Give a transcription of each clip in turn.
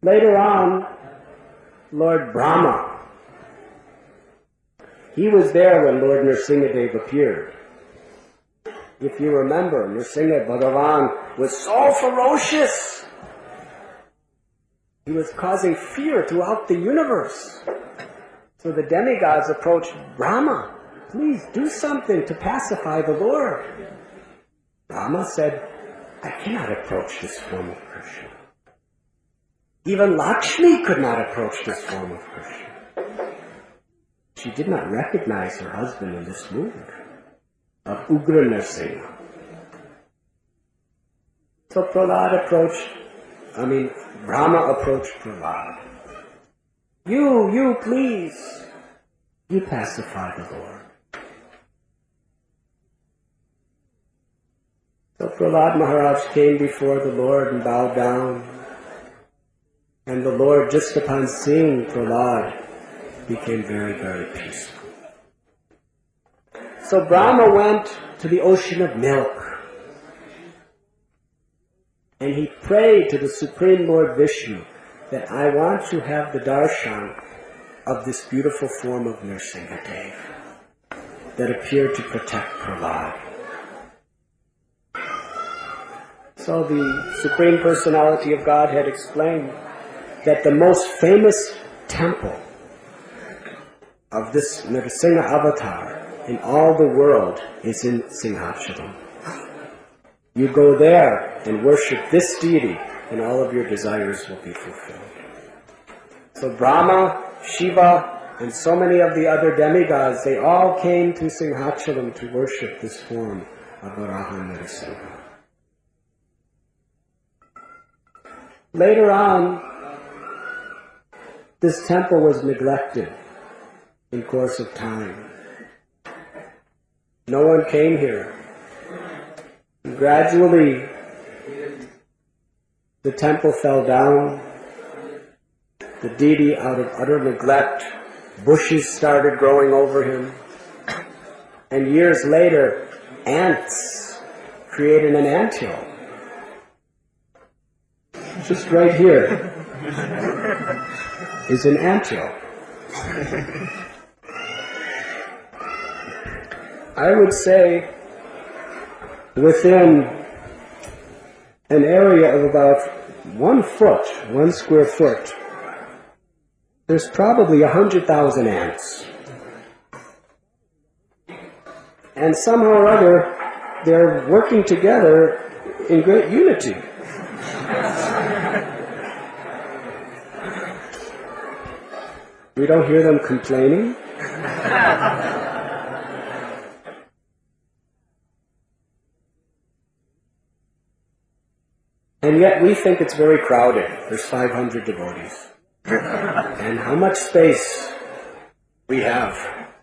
Later on, Lord Brahma, he was there when Lord Nrsingadev appeared. If you remember, Nrsinga Bhagavan was so ferocious. He was causing fear throughout the universe. So the demigods approached Brahma, please do something to pacify the Lord. Brahma said, I cannot approach this form of Krishna. Even Lakshmi could not approach this form of Krishna. She did not recognize her husband in this mood of Ugra Nrsinga. So Brahma approached Prahlad. You please, you pacify the Lord. So Prahlad Maharaj came before the Lord and bowed down. And the Lord, just upon seeing Prahlad, became very, very peaceful. So Brahma went to the ocean of milk. And he prayed to the Supreme Lord Vishnu that I want to have the darshan of this beautiful form of Nrsingadev that appeared to protect Prahlad. So the Supreme Personality of Godhead explained that the most famous temple of this Nrsinga avatar in all the world is in Singhachalam. You go there and worship this deity and all of your desires will be fulfilled. So Brahma, Shiva, and so many of the other demigods, they all came to Singhachalam to worship this form of Varaha Nrsinga. Later on, this temple was neglected in course of time. No one came here. Gradually, the temple fell down. The deity, out of utter neglect, bushes started growing over him. And years later, ants created an anthill. Just right here is an anthill. I would say within an area of about 1 square foot, there's probably 100,000 ants. And somehow or other, they're working together in great unity. We don't hear them complaining. And yet we think it's very crowded. There's 500 devotees. And how much space we have.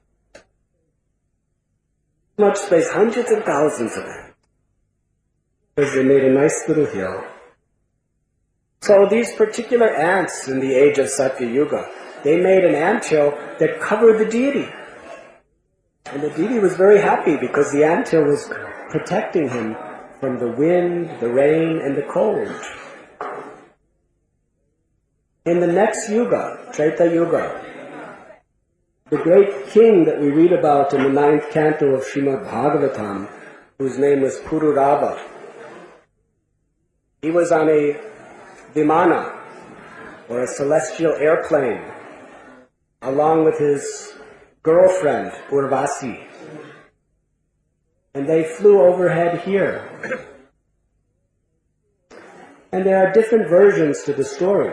Much space, hundreds and thousands of them. Because they made a nice little hill. So these particular ants in the age of Satya Yuga, they made an anthill that covered the deity. And the deity was very happy because the anthill was protecting him from the wind, the rain, and the cold. In the next Yuga, Treta Yuga, the great king that we read about in the 9th canto of Srimad Bhagavatam, whose name was Pururava, he was on a vimana, or a celestial airplane, along with his girlfriend, Urvasi. And they flew overhead here. And there are different versions to the story.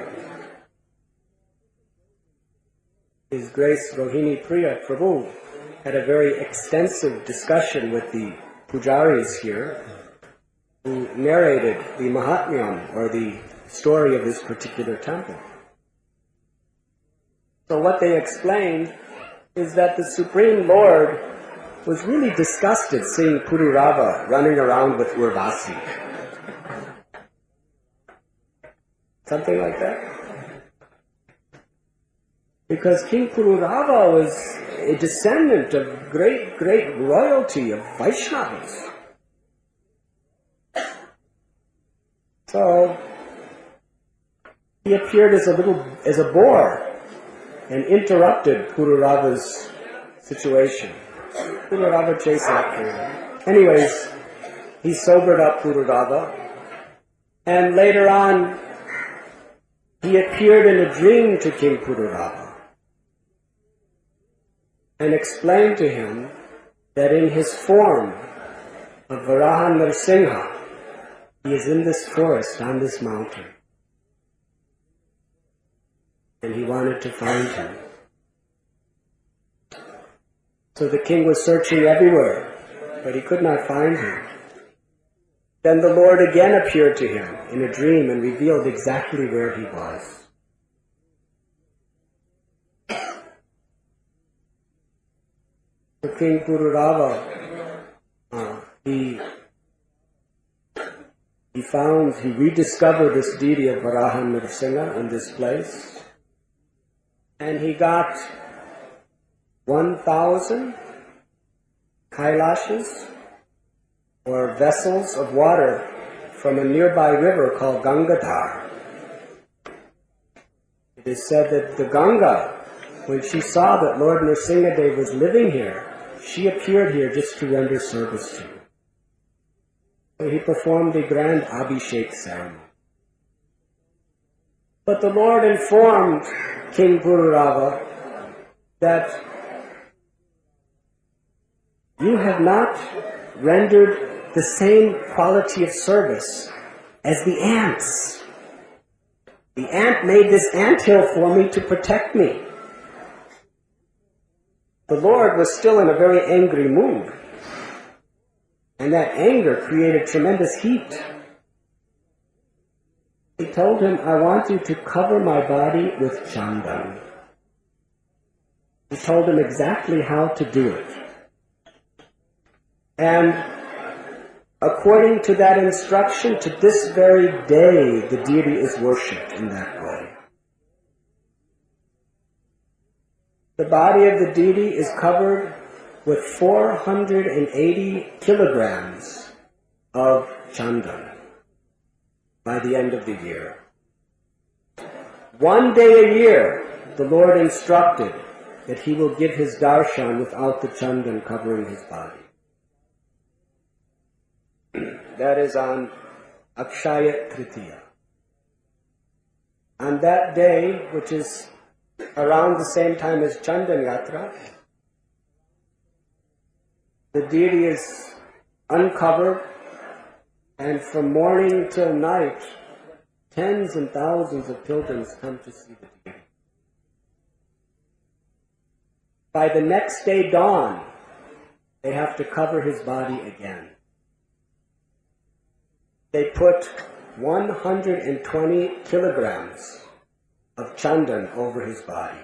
His Grace Rohini Priya Prabhu had a very extensive discussion with the pujaris here, who narrated the Mahatmyam, or the story of this particular temple. So what they explained is that the Supreme Lord was really disgusted seeing Pururava running around with Urvasi. Something like that. Because King Pururava was a descendant of great, great royalty of Vaishnavas. So he appeared as a boar and interrupted Pururava's situation. Pururava chased after him. Anyways, he sobered up Pururava, and later on, he appeared in a dream to King Pururava and explained to him that in his form of Varaha Narsingha, he is in this forest on this mountain. And he wanted to find him. So the king was searching everywhere, but he could not find him. Then the Lord again appeared to him in a dream and revealed exactly where he was. So King Pururava, he rediscovered this deity of Varaha Narsingha in this place. And he got 1,000 kailashes, or vessels of water, from a nearby river called Gangadhar. It is said that the Ganga, when she saw that Lord Nrsingadev was living here, she appeared here just to render service to him. So he performed a grand Abhishek ceremony. But the Lord informed King Pururava that you have not rendered the same quality of service as the ants. The ant made this anthill for me to protect me. The Lord was still in a very angry mood, and that anger created tremendous heat. He told him, I want you to cover my body with chandan. He told him exactly how to do it. And according to that instruction, to this very day, the deity is worshipped in that way. The body of the deity is covered with 480 kilograms of chandan by the end of the year. One day a year, the Lord instructed that he will give his darshan without the chandan covering his body. That is on Akshaya Tritiya. On that day, which is around the same time as Chandan Yatra, the deity is uncovered, and from morning till night, tens and thousands of pilgrims come to see the deity. By the next day dawn, they have to cover his body again. They put 120 kilograms of chandan over his body.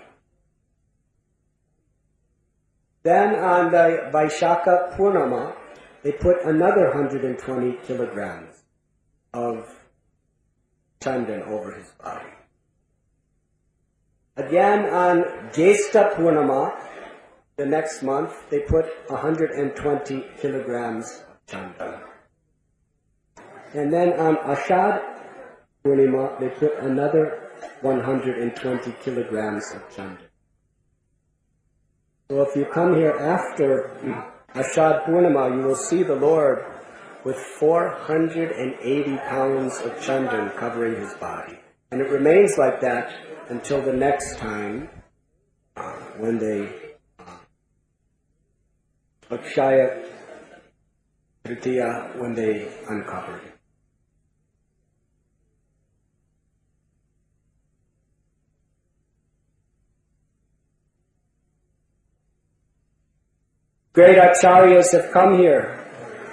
Then on the Vaishakha Purnama, they put another 120 kilograms of chandan over his body. Again on Jyestha Purnama, the next month, they put 120 kilograms of chandan. And then on Ashad Purnima, they put another 120 kilograms of chandan. So if you come here after Ashad Purnima, you will see the Lord with 480 pounds of chandan covering his body. And it remains like that until the next time when they Akshaya Tritiya, when they uncover it. Great acharyas have come here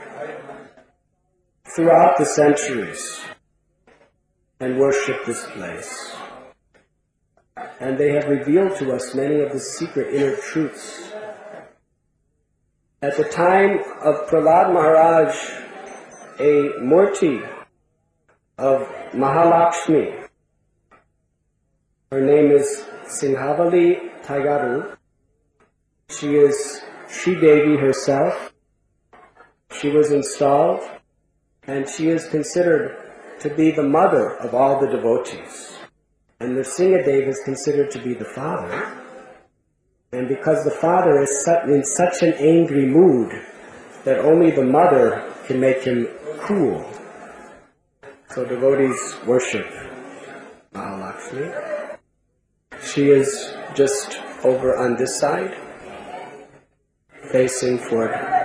throughout the centuries and worshipped this place. And they have revealed to us many of the secret inner truths. At the time of Prahlad Maharaj, a murti of Mahalakshmi, her name is Singhavali Taigaru. She is Sridevi herself. She was installed, and she is considered to be the mother of all the devotees. And Nrsingadev is considered to be the father. And because the father is in such an angry mood that only the mother can make him cool. So devotees worship Mahalakshmi. She is just over on this side, facing for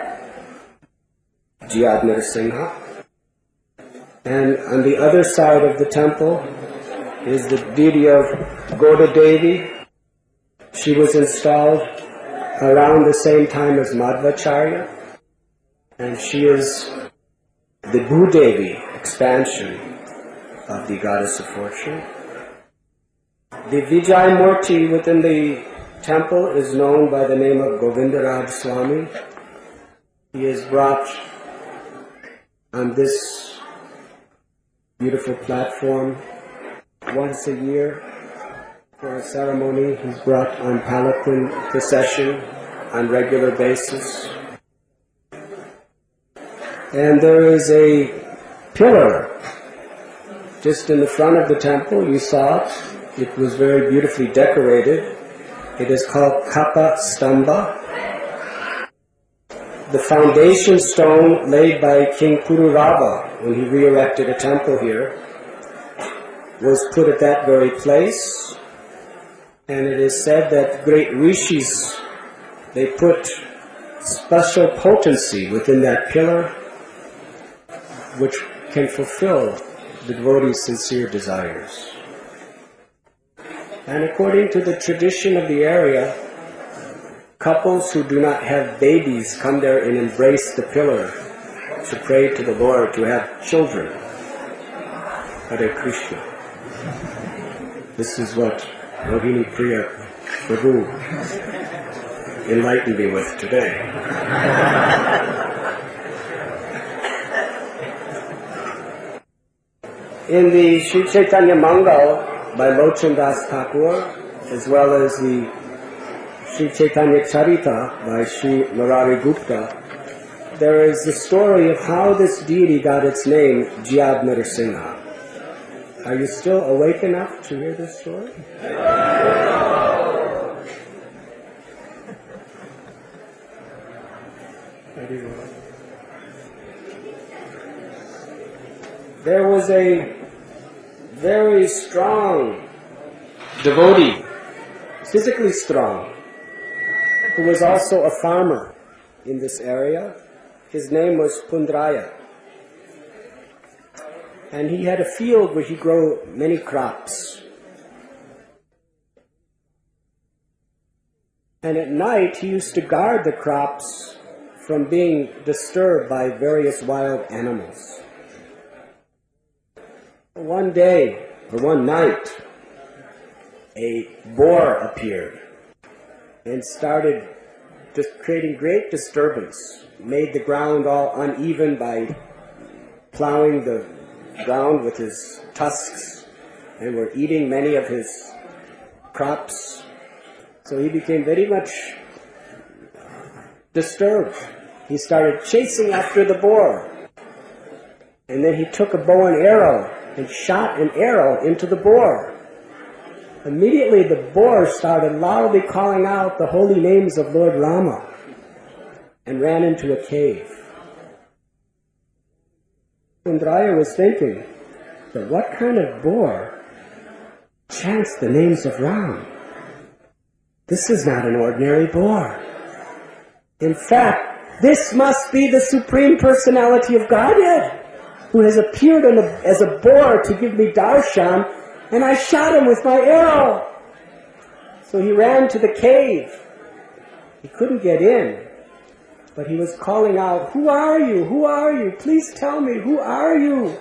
Jiyad Nrsimha. And on the other side of the temple is the deity of Goda Devi. She was installed around the same time as Madhvacharya, and she is the Bhudevi expansion of the goddess of fortune. The Vijay Murti within the temple is known by the name of Govindaraj Swami. He is brought on this beautiful platform once a year for a ceremony. He's brought on palanquin procession on regular basis. And there is a pillar just in the front of the temple. You saw it. It was very beautifully decorated. It is called Kappa Stamba. The foundation stone laid by King Pururava when he re-erected a temple here was put at that very place. And it is said that great rishis, they put special potency within that pillar which can fulfill the devotee's sincere desires. And according to the tradition of the area, couples who do not have babies come there and embrace the pillar to pray to the Lord to have children. Hare Krishna. This is what Rohini Priya Prabhu enlightened me with today. In the Sri Chaitanya Mangal by Lochan Das Thakur, as well as the Sri Chaitanya Charita by Sri Murari Gupta, there is the story of how this deity got its name, Jiyad Nrsimha. Are you still awake enough to hear this story? There was a very strong devotee, physically strong, who was also a farmer in this area. His name was Pundraya. And he had a field where he grew many crops. And at night he used to guard the crops from being disturbed by various wild animals. One day, or one night, a boar appeared and started just creating great disturbance, made the ground all uneven by plowing the ground with his tusks, and were eating many of his crops. So he became very much disturbed. He started chasing after the boar. And then he took a bow and arrow and shot an arrow into the boar. Immediately the boar started loudly calling out the holy names of Lord Rama and ran into a cave. Pundraya was thinking, but what kind of boar chants the names of Ram? This is not an ordinary boar. In fact, this must be the Supreme Personality of Godhead, who has appeared as a boar to give me darshan, and I shot him with my arrow. So he ran to the cave. He couldn't get in, but he was calling out, "Who are you? Who are you? Please tell me, who are you?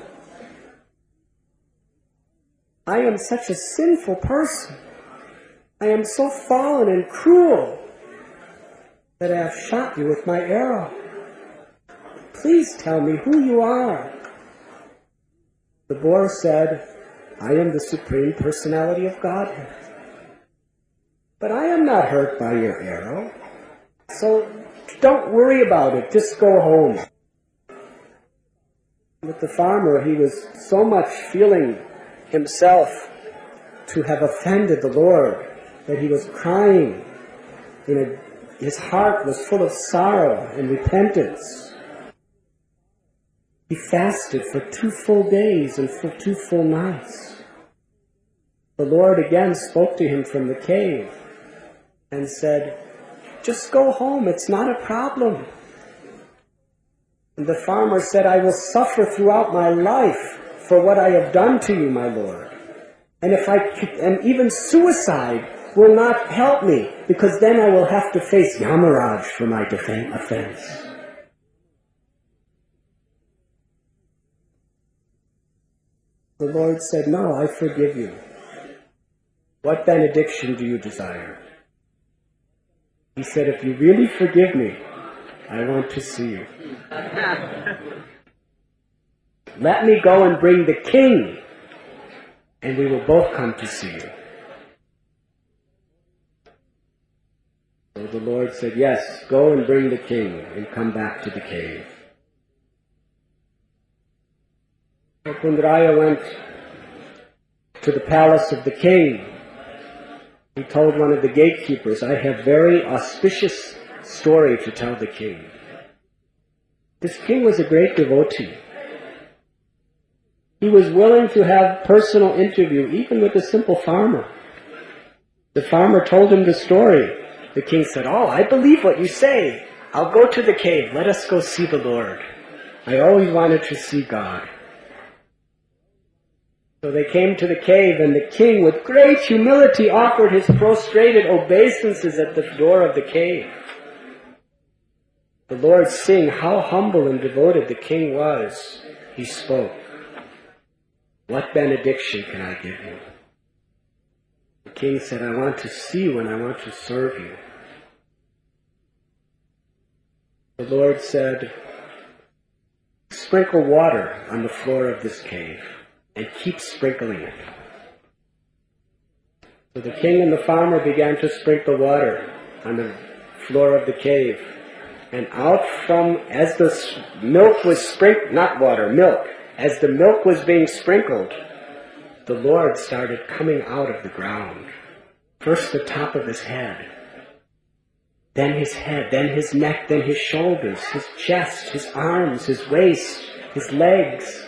I am such a sinful person. I am so fallen and cruel that I have shot you with my arrow. Please tell me who you are." The boar said, "I am the Supreme Personality of Godhead. But I am not hurt by your arrow. So don't worry about it, just go home." But the farmer, he was so much feeling himself to have offended the Lord, that he was crying. His heart was full of sorrow and repentance. He fasted for 2 full days and for 2 full nights. The Lord again spoke to him from the cave and said, "Just go home, it's not a problem." And the farmer said, "I will suffer throughout my life for what I have done to you, my Lord. And even suicide will not help me, because then I will have to face Yamaraj for my offense." The Lord said, "No, I forgive you. What benediction do you desire?" He said, "If you really forgive me, I want to see you. Let me go and bring the king, and we will both come to see you." So the Lord said, "Yes, go and bring the king and come back to the cave." So Kundaraya went to the palace of the king. He told one of the gatekeepers, "I have very auspicious story to tell the king." This king was a great devotee. He was willing to have personal interview even with a simple farmer. The farmer told him the story. The king said, "Oh, I believe what you say. I'll go to the cave. Let us go see the Lord. I always wanted to see God." So they came to the cave, and the king, with great humility, offered his prostrated obeisances at the door of the cave. The Lord, seeing how humble and devoted the king was, he spoke, "What benediction can I give you?" The king said, "I want to see you and I want to serve you." The Lord said, "Sprinkle water on the floor of this cave and keep sprinkling it." So the king and the farmer began to sprinkle water on the floor of the cave. And out from, as the milk was milk, as the milk was being sprinkled, the Lord started coming out of the ground. First the top of his head, then his neck, then his shoulders, his chest, his arms, his waist, his legs.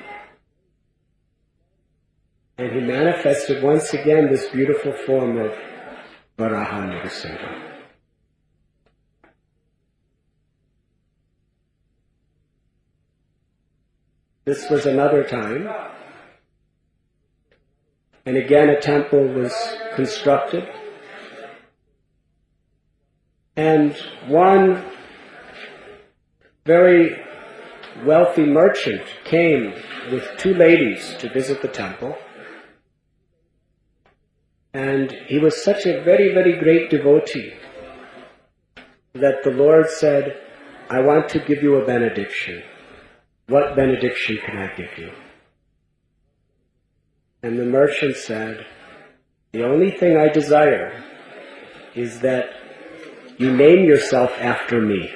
And he manifested once again this beautiful form of Varaha Nrsimha. This was another time, and again a temple was constructed, and one very wealthy merchant came with 2 ladies to visit the temple, and he was such a very, very great devotee that the Lord said, "I want to give you a benediction. What benediction can I give you?" And the merchant said, "The only thing I desire is that you name yourself after me.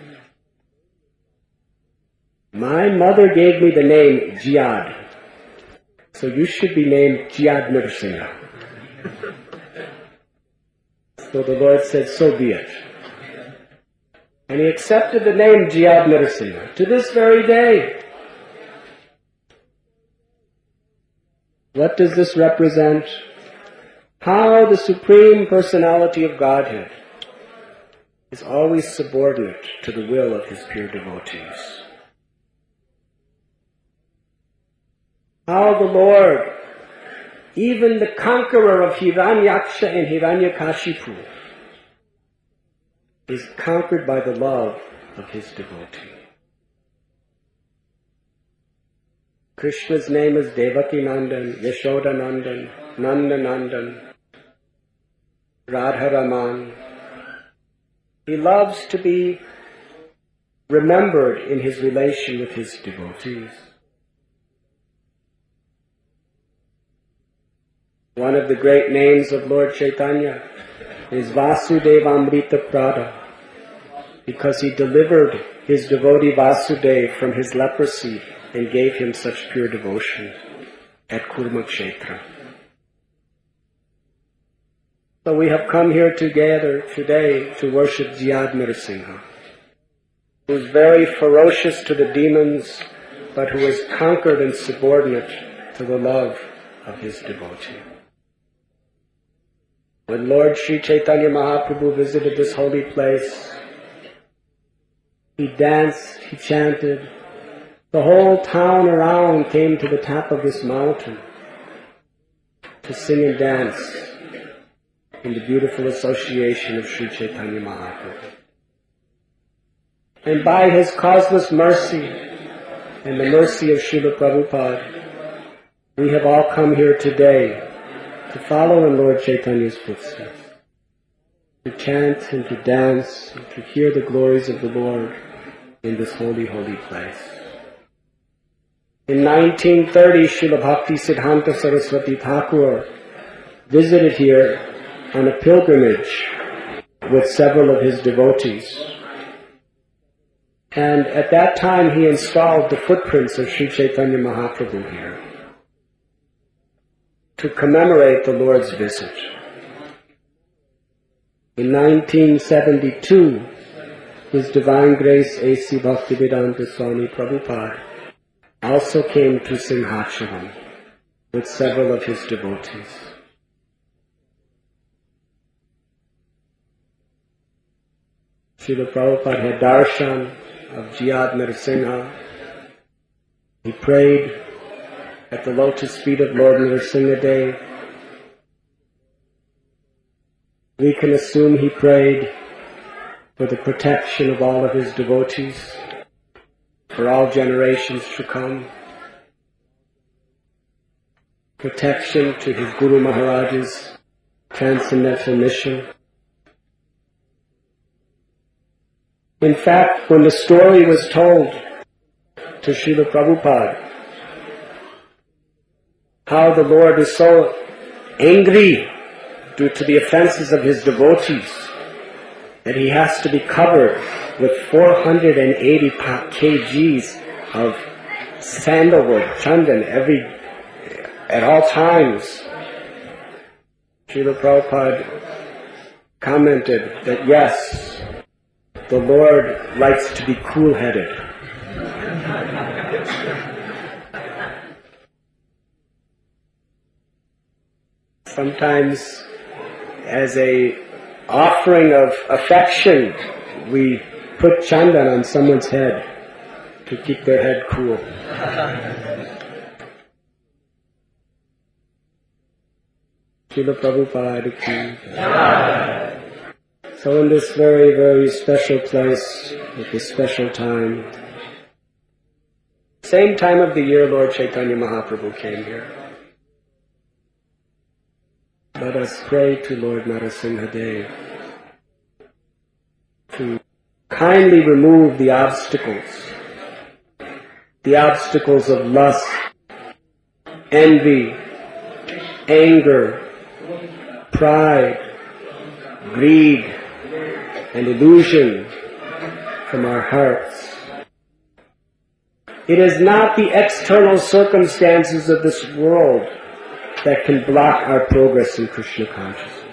My mother gave me the name Jiyad, so you should be named Jiyad Nrsimha." So the Lord said, "So be it." And he accepted the name Jiyad Nrsimha to this very day. What does this represent? How the Supreme Personality of Godhead is always subordinate to the will of his pure devotees. How the Lord, even the conqueror of Hiranyaksha and Hiranyakashipu, is conquered by the love of his devotee. Krishna's name is Devaki Nandan, Yashoda Nandan, Nanda Nandan, Radha Raman. He loves to be remembered in his relation with his devotees. One of the great names of Lord Chaitanya is Vasudevamrita Prada, because he delivered his devotee Vasudeva from his leprosy and gave him such pure devotion at Kurmakshetra. So we have come here together today to worship Jiyad Nrsimha, who is very ferocious to the demons, but who is conquered and subordinate to the love of his devotee. When Lord Sri Chaitanya Mahaprabhu visited this holy place, he danced, he chanted. The whole town around came to the top of this mountain to sing and dance in the beautiful association of Sri Chaitanya Mahaprabhu. And by his causeless mercy and the mercy of Srila Prabhupada, we have all come here today to follow in Lord Chaitanya's footsteps, to chant and to dance and to hear the glories of the Lord in this holy, holy place. In 1930, Srila Bhakti Siddhanta Saraswati Thakur visited here on a pilgrimage with several of his devotees. And at that time he installed the footprints of Sri Chaitanya Mahaprabhu here to commemorate the Lord's visit. In 1972, His Divine Grace A.C. Bhaktivedanta Swami Prabhupada also came to Singhachalam with several of his devotees. Srila Prabhupada had darshan of Jiyad Nrsimha. He prayed at the lotus feet of Lord Nrsimhadev. We can assume he prayed for the protection of all of his devotees, for all generations to come, protection to his Guru Maharaj's transcendental mission. In fact, when the story was told to Srila Prabhupada, how the Lord is so angry due to the offenses of his devotees that he has to be covered with 480 kgs of sandalwood, chandan, at all times, Srila Prabhupada commented that yes, the Lord likes to be cool-headed. Sometimes, as a offering of affection, we put chandan on someone's head to keep their head cool. Srila Prabhupada ki. So in this very, very special place, at this special time, same time of the year Lord Chaitanya Mahaprabhu came here. Let us pray to Lord Narasimhadev to kindly remove the obstacles of lust, envy, anger, pride, greed, and illusion from our hearts. It is not the external circumstances of this world that can block our progress in Krishna consciousness.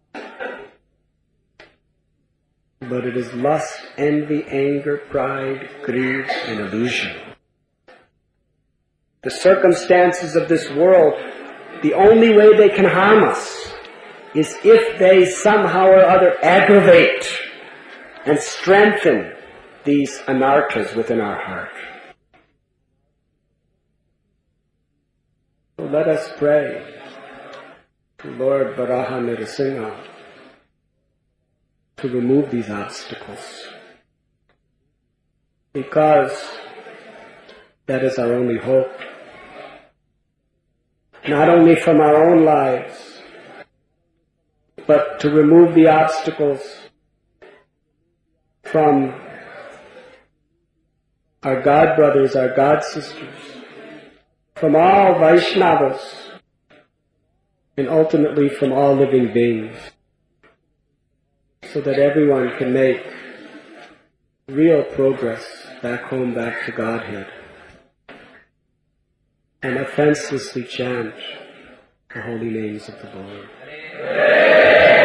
But it is lust, envy, anger, pride, greed, and illusion. The circumstances of this world, the only way they can harm us is if they somehow or other aggravate and strengthen these anarthas within our heart. So let us pray to Lord Varaha Nrsimha to remove these obstacles, because that is our only hope, not only from our own lives, but to remove the obstacles from our God brothers, our God sisters, from all Vaishnavas, and ultimately from all living beings, so that everyone can make real progress back home, back to Godhead, and offenselessly chant the holy names of the Lord.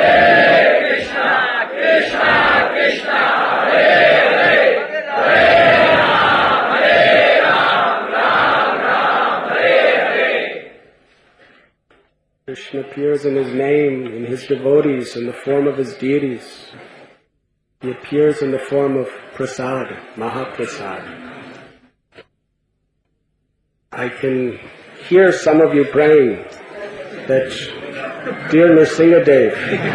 Krishna appears in his name, in his devotees, in the form of his deities. He appears in the form of prasad, Mahaprasad. I can hear some of you praying that, dear Nrsingadev,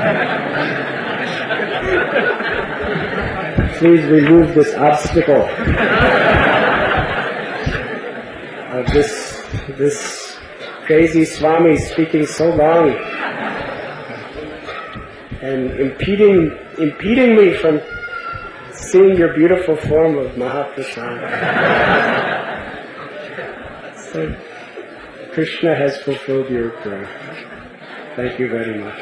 please remove this obstacle of this crazy Swami speaking so long and impeding me from seeing your beautiful form of Mahaprasad. So Krishna has fulfilled your prayer. Thank you very much.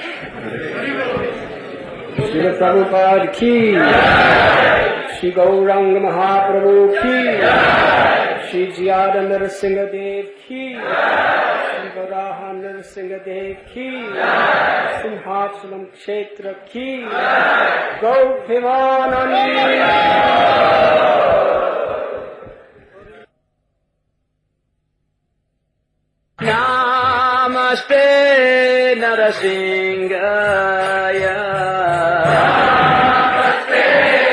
Srila Prabhupada ki, Shri Gauranga Mahaprabhu ki, Shri Jiyada Nrsingadev ki, Shri Varaha Nrsingadev ki, Simhachalam Kshetra ki, Gau Bhimanani. Namaste Narasimhaya. Namaste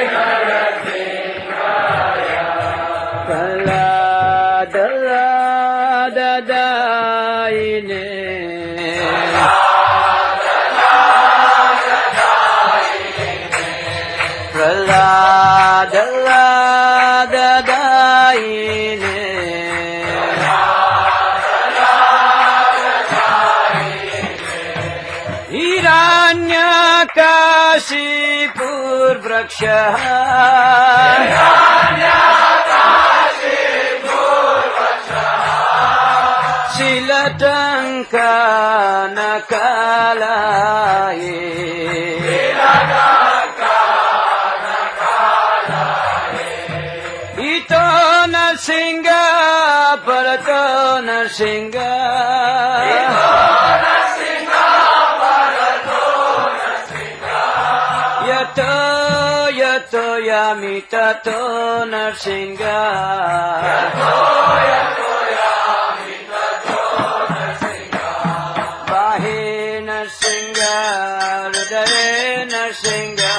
Narasimhaya. Praladadaine. Praladadaine. Hiranyakashipur Vraksha. Shilatanka Nakalaye. Ito Nrsinga Parato Nrsinga. Yato Yamitato Nrsinga. Bahe Nrsinga, Hridaye Nrsinga.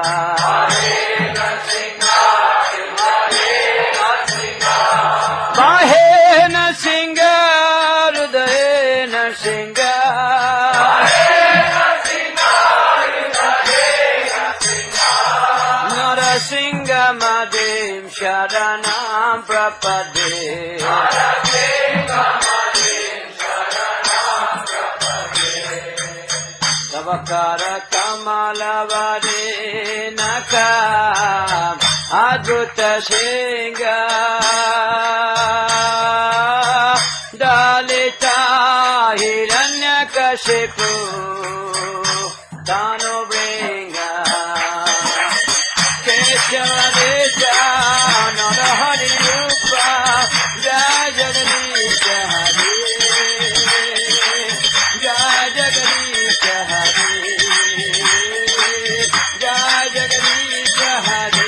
Bahe Nrsinga, Hridaye Nrsinga. Narasimha Madhim Sharanam Prapade. Tavakara Kamalavade Nakam Adhuta Singha. Dalita Hiranyakashipu Tanu Bringa. Keshavadesha Narahari Rupa Jai Jagadish Hari. Jai Jagadish Hari. Jai Jagadish Hari.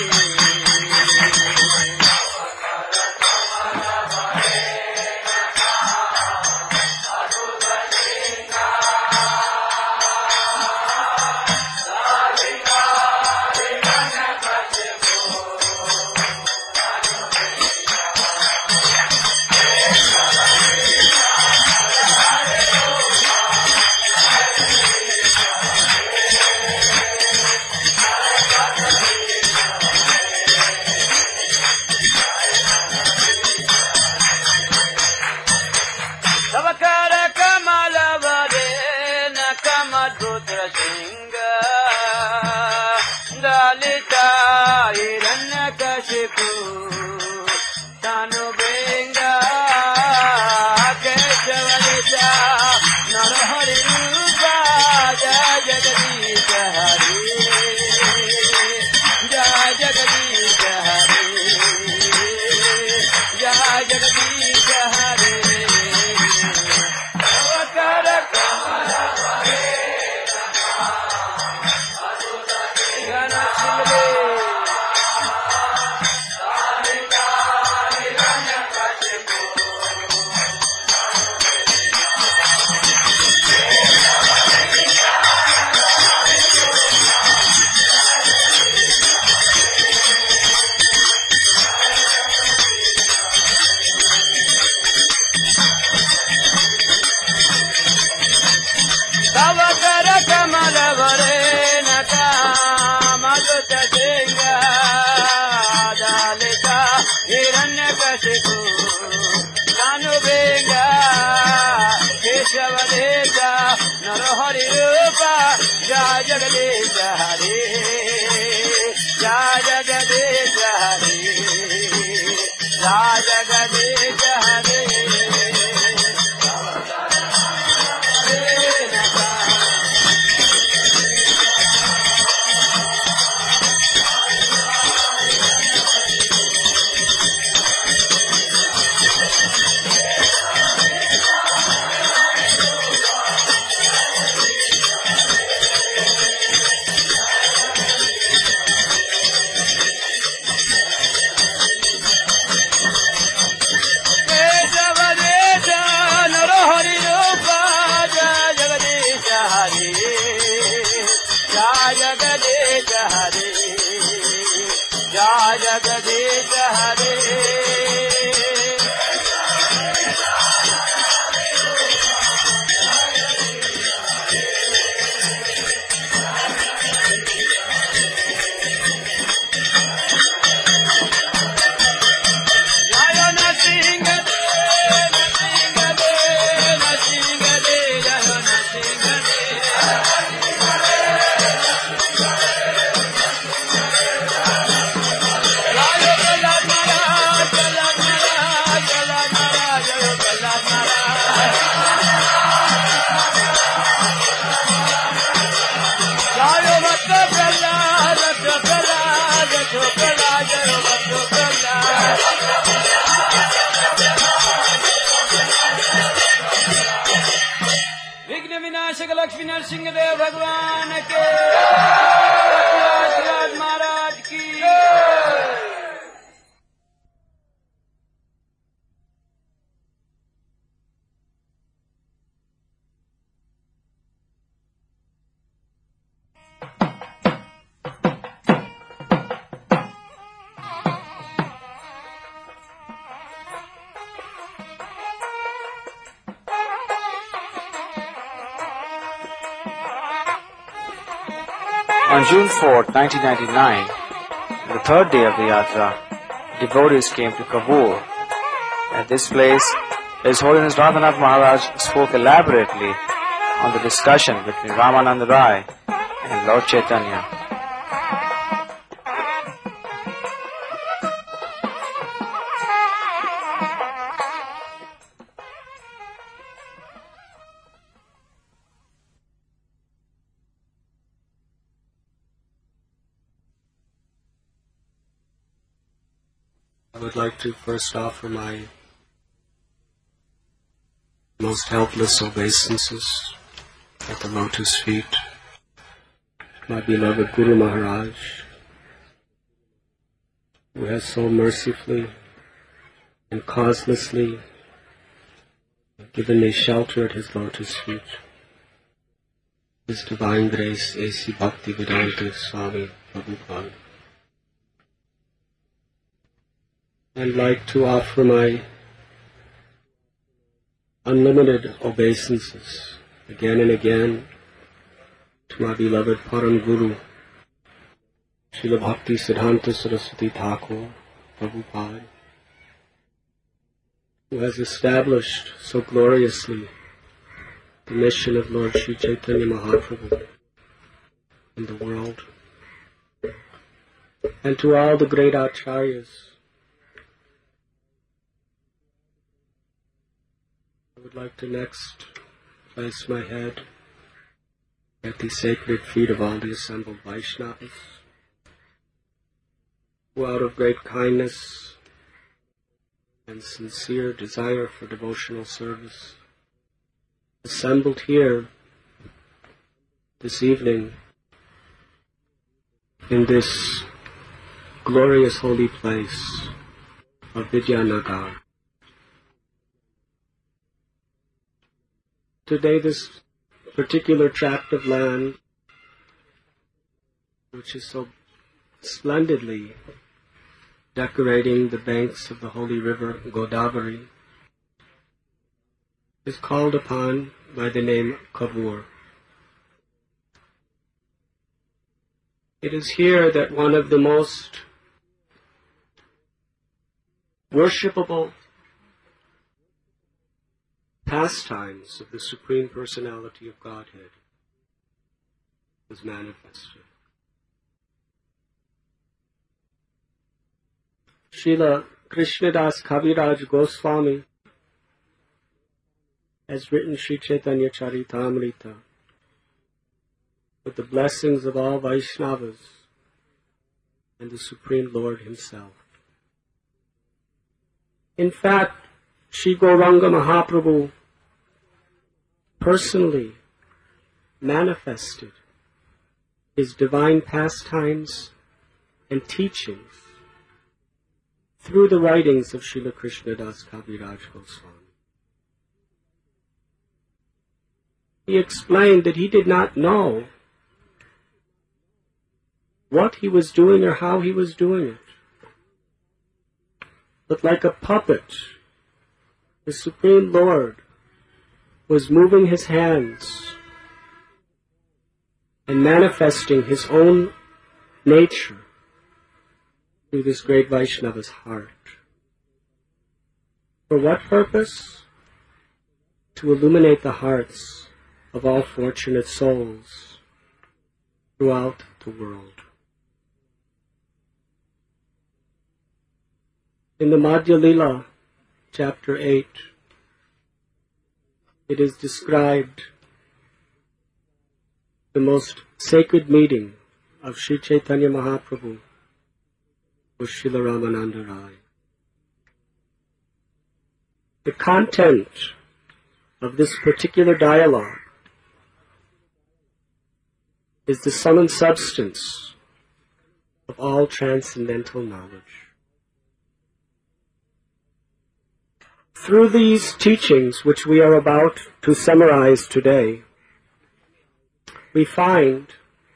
Keshavadesha Narahari Rupa Jaya Jagadesha Hare Jaya Jagadesha Hare Jaya Jagadesha Hare Jagadesha Hare Jaya Nasingade Nasingade Nasingade Jaya Nasingade विघ्न विनाशक लक्ष्मी नरसिंह देव भगवान के महाराज की On June 4, 1999, the third day of the Yatra, devotees came to Kabul. At this place, His Holiness Radhanath Maharaj spoke elaborately on the discussion between Ramananda Rai and Lord Chaitanya. I would like to first offer my most helpless obeisances at the lotus feet of my beloved Guru Maharaj, who has so mercifully and causelessly given me shelter at his lotus feet. His divine grace, A.C. Bhaktivedanta Swami Prabhupada. I'd like to offer my unlimited obeisances again and again to my beloved Param Guru, Srila Bhakti Siddhanta Saraswati Thakur Prabhupada, who has established so gloriously the mission of Lord Sri Chaitanya Mahaprabhu in the world, and to all the great acharyas. I would like to next place my head at the sacred feet of all the assembled Vaishnavas, who out of great kindness and sincere desire for devotional service assembled here this evening in this glorious holy place of Vidyanagar. Today, this particular tract of land, which is so splendidly decorating the banks of the holy river Godavari, is called upon by the name Kavur. It is here that one of the most worshipable pastimes of the Supreme Personality of Godhead was manifested. Srila Krishnadas Kaviraj Goswami has written Sri Chaitanya Charitamrita with the blessings of all Vaishnavas and the Supreme Lord Himself. In fact, Sri Gauranga Mahaprabhu personally manifested His divine pastimes and teachings through the writings of Srila Krishnadas Kaviraj Goswami. He explained that he did not know what he was doing or how he was doing it. But like a puppet, the Supreme Lord was moving His hands and manifesting His own nature through this great Vaishnava's heart. For what purpose? To illuminate the hearts of all fortunate souls throughout the world. In the Madhya Lila, chapter 8, it is described the most sacred meeting of Sri Chaitanya Mahaprabhu with Srila Ramananda Rai. The content of this particular dialogue is the sum and substance of all transcendental knowledge. Through these teachings, which we are about to summarize today, we find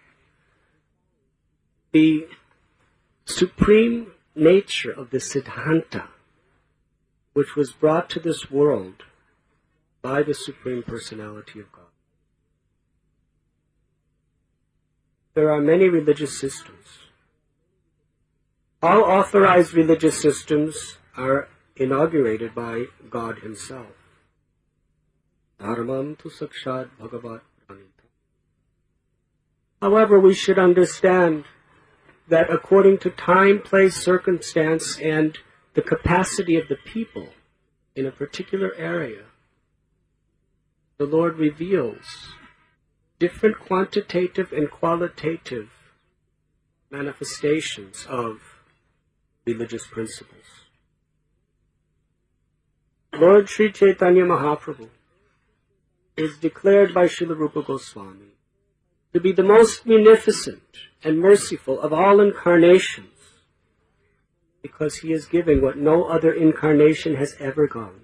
the supreme nature of the Siddhanta, which was brought to this world by the Supreme Personality of God. There are many religious systems. All authorized religious systems are inaugurated by God Himself. Dharmam tu sakshat bhagavat pranita. However, we should understand that according to time, place, circumstance, and the capacity of the people in a particular area, the Lord reveals different quantitative and qualitative manifestations of religious principles. Lord Sri Chaitanya Mahaprabhu is declared by Srila Rupa Goswami to be the most munificent and merciful of all incarnations, because He is giving what no other incarnation has ever gone: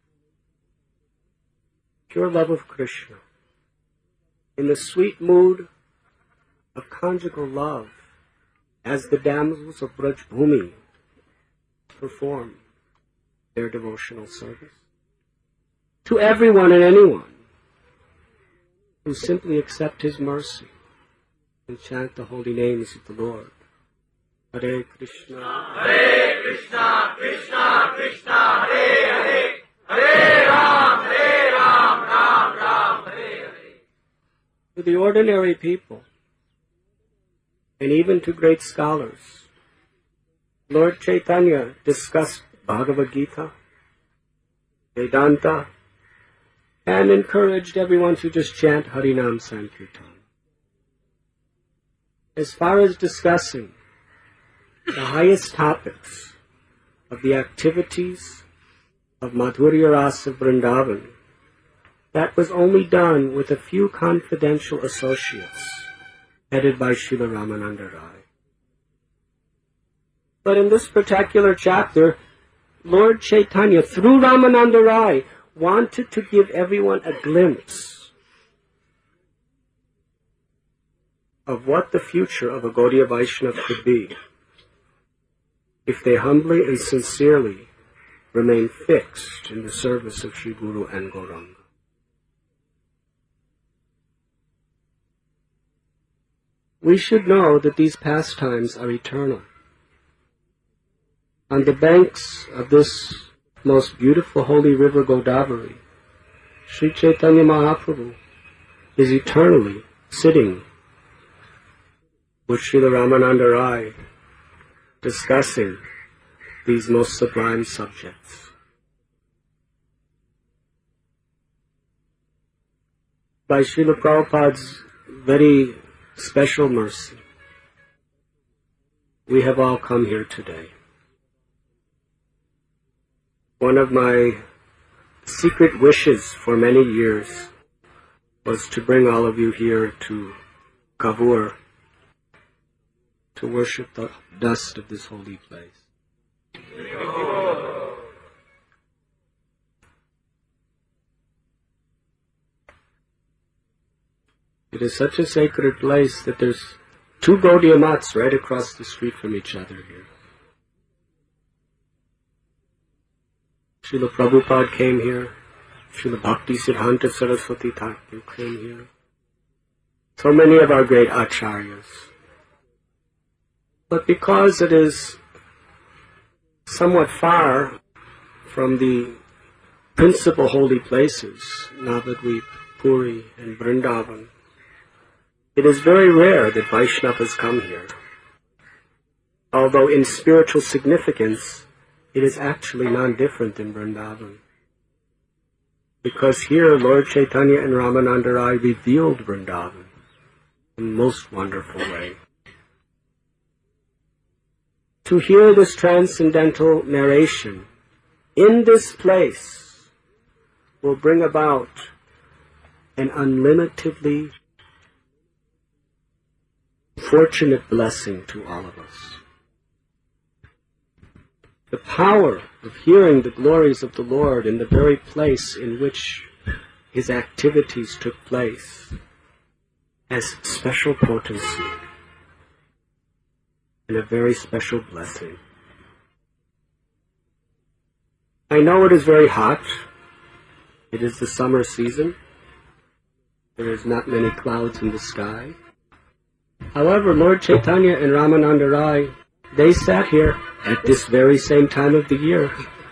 pure love of Krishna, in the sweet mood of conjugal love, as the damsels of Braj Bhumi perform their devotional service, to everyone and anyone who simply accept His mercy and chant the holy names of the Lord. Hare Krishna, Krishna Krishna, Hare Hare, Hare Ram, Ram Ram, Hare Hare. To the ordinary people, and even to great scholars, Lord Chaitanya discussed Bhagavad Gita, Vedanta, and encouraged everyone to just chant Harinam Sankirtan. As far as discussing the highest topics of the activities of Madhurya Rasa Vrindavan, that was only done with a few confidential associates, headed by Srila Ramananda Rai. But in this particular chapter, Lord Chaitanya, through Ramananda Rai, wanted to give everyone a glimpse of what the future of a Gaudiya Vaishnava could be if they humbly and sincerely remain fixed in the service of Sri Guru and Gauranga. We should know that these pastimes are eternal. On the banks of this most beautiful holy river Godavari, Sri Chaitanya Mahaprabhu is eternally sitting with Srila Ramananda Rai discussing these most sublime subjects. By Srila Prabhupada's very special mercy, we have all come here today. One of my secret wishes for many years was to bring all of you here to Kavur to worship the dust of this holy place. It is such a sacred place that there's 2 Gaudiya Mats right across the street from each other here. Srila Prabhupada came here. Srila Bhakti Siddhanta Saraswati Thakur came here. So many of our great acharyas. But because it is somewhat far from the principal holy places, Navadvip, Puri, and Vrindavan, it is very rare that Vaishnavas come here. Although in spiritual significance, it is actually non-different than Vrindavan. Because here Lord Chaitanya and Ramananda Rai revealed Vrindavan in a most wonderful way. To hear this transcendental narration in this place will bring about an unlimitedly fortunate blessing to all of us. The power of hearing the glories of the Lord in the very place in which His activities took place has special potency and a very special blessing. I know it is very hot. It is the summer season. There is not many clouds in the sky. However, Lord Chaitanya and Ramananda Rai, they sat here at this very same time of the year.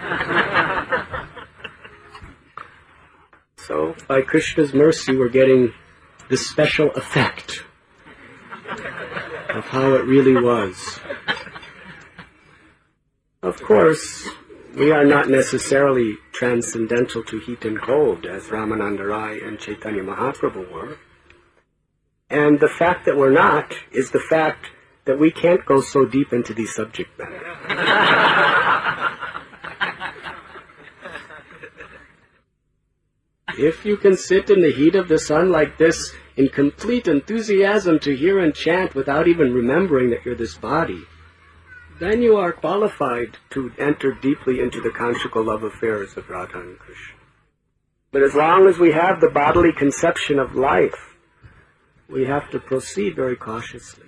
So, by Krishna's mercy, we're getting the special effect of how it really was. Of course, we are not necessarily transcendental to heat and cold, as Ramananda Rai and Chaitanya Mahaprabhu were. And the fact that we're not is the fact that we can't go so deep into the subject matter. If you can sit in the heat of the sun like this in complete enthusiasm to hear and chant without even remembering that you're this body, then you are qualified to enter deeply into the conjugal love affairs of Radha and Krishna. But as long as we have the bodily conception of life, we have to proceed very cautiously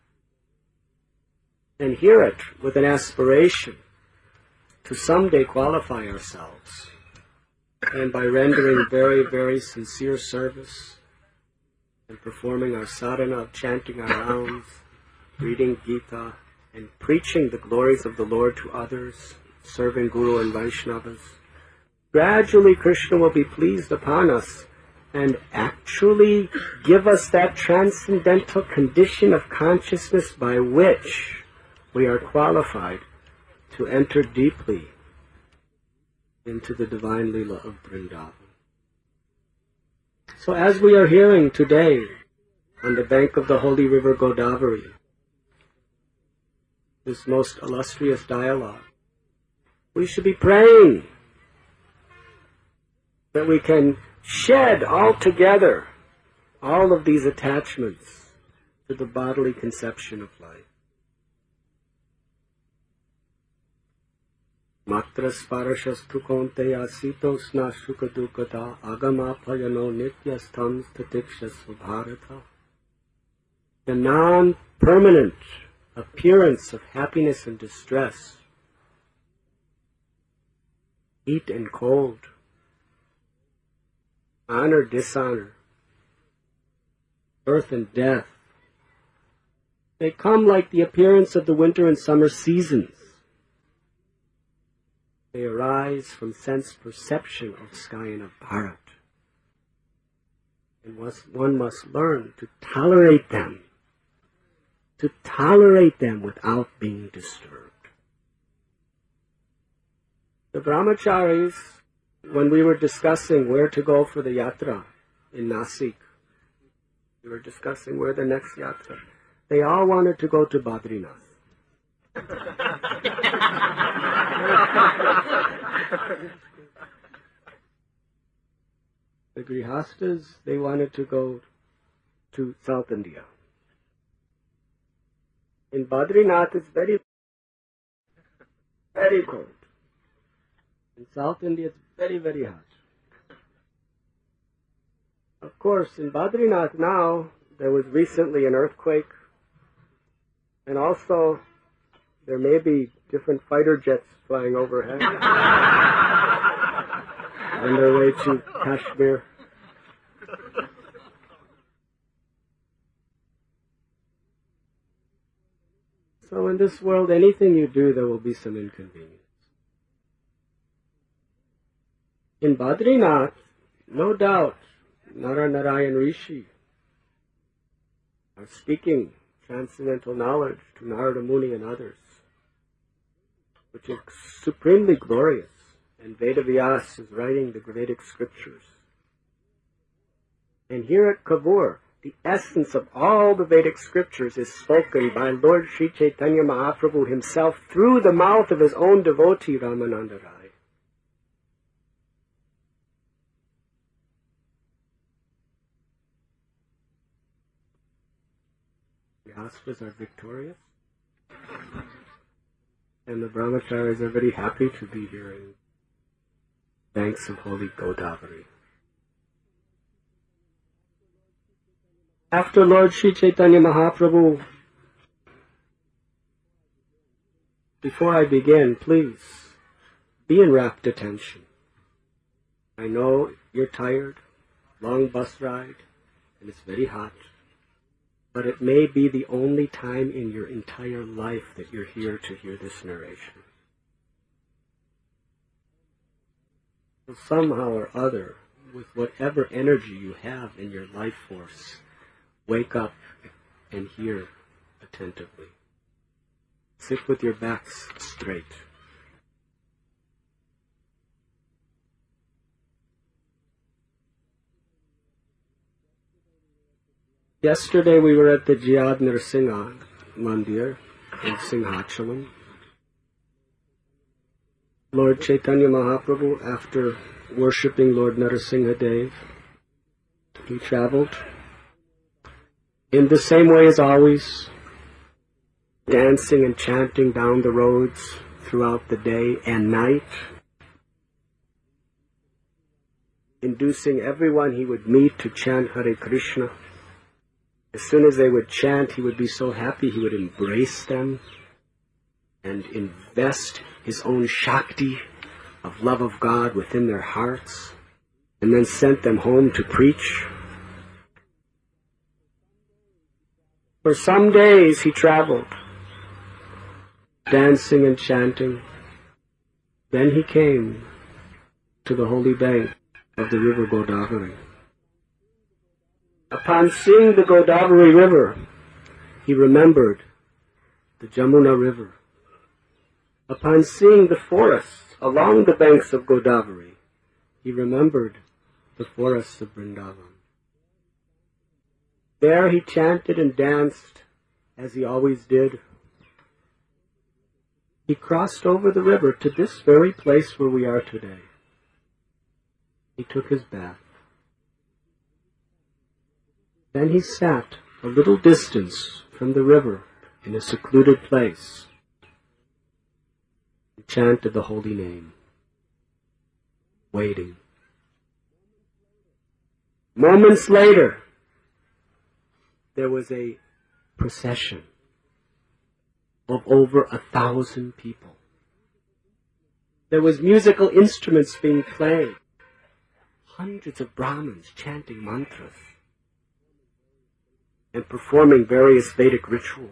and hear it with an aspiration to someday qualify ourselves. And by rendering very, very sincere service and performing our sadhana of chanting our rounds, reading Gita, and preaching the glories of the Lord to others, serving Guru and Vaishnavas, gradually Krishna will be pleased upon us and actually give us that transcendental condition of consciousness by which we are qualified to enter deeply into the divine Leela of Vrindavan. So as we are hearing today on the bank of the holy river Godavari, this most illustrious dialogue, we should be praying that we can shed altogether all of these attachments to the bodily conception of life. Matras parashastu konteya sitosna shukadukata agamapayano nityastham statikshasva bharata. The non-permanent appearance of happiness and distress, heat and cold, honor, dishonor, birth and death, they come like the appearance of the winter and summer seasons. They arise from sense perception of sky and of Bharat. And one must learn to tolerate them without being disturbed. The brahmacharis, when we were discussing where to go for the yatra in Nasik, we were discussing where the next yatra, they all wanted to go to Badrinath. The Grihastas, they wanted to go to South India. In Badrinath, it's very, very cold. In South India, it's very, very hot. Of course, in Badrinath now, there was recently an earthquake, and also there may be different fighter jets flying overhead on their way to Kashmir. So in this world, anything you do, there will be some inconvenience. In Badrinath, no doubt, Nara Narayan Rishi are speaking transcendental knowledge to Narada Muni and others, which is supremely glorious. And Vedavyas is writing the Vedic scriptures. And here at Kavur, the essence of all the Vedic scriptures is spoken by Lord Sri Chaitanya Mahaprabhu himself through the mouth of his own devotee, Ramananda Rai. The Astras are victorious, and the Brahmacharis are very happy to be here in banks of holy Godavari. After Lord Sri Chaitanya Mahaprabhu, before I begin, please be in rapt attention. I know you're tired, long bus ride, and it's very hot, but it may be the only time in your entire life that you're here to hear this narration. So somehow or other, with whatever energy you have in your life force, wake up and hear attentively. Sit with your backs straight. Yesterday we were at the Jiyad Narsingha Mandir in Singhachalam. Lord Chaitanya Mahaprabhu, after worshipping Lord Narasimha Dev, he traveled in the same way as always, dancing and chanting down the roads throughout the day and night, inducing everyone he would meet to chant Hare Krishna. As soon as they would chant, he would be so happy he would embrace them and invest his own Shakti of love of God within their hearts, and then sent them home to preach. For some days he traveled, dancing and chanting. Then he came to the holy bank of the river Godavari. Upon seeing the Godavari river, he remembered the Jamuna river. Upon seeing the forests along the banks of Godavari, he remembered the forests of Vrindavan. There he chanted and danced as he always did. He crossed over the river to this very place where we are today. He took his bath. Then he sat a little distance from the river in a secluded place and chanted the holy name, waiting. Moments later, there was a procession of over 1,000 people. There was musical instruments being played, hundreds of Brahmins chanting mantras and performing various Vedic rituals.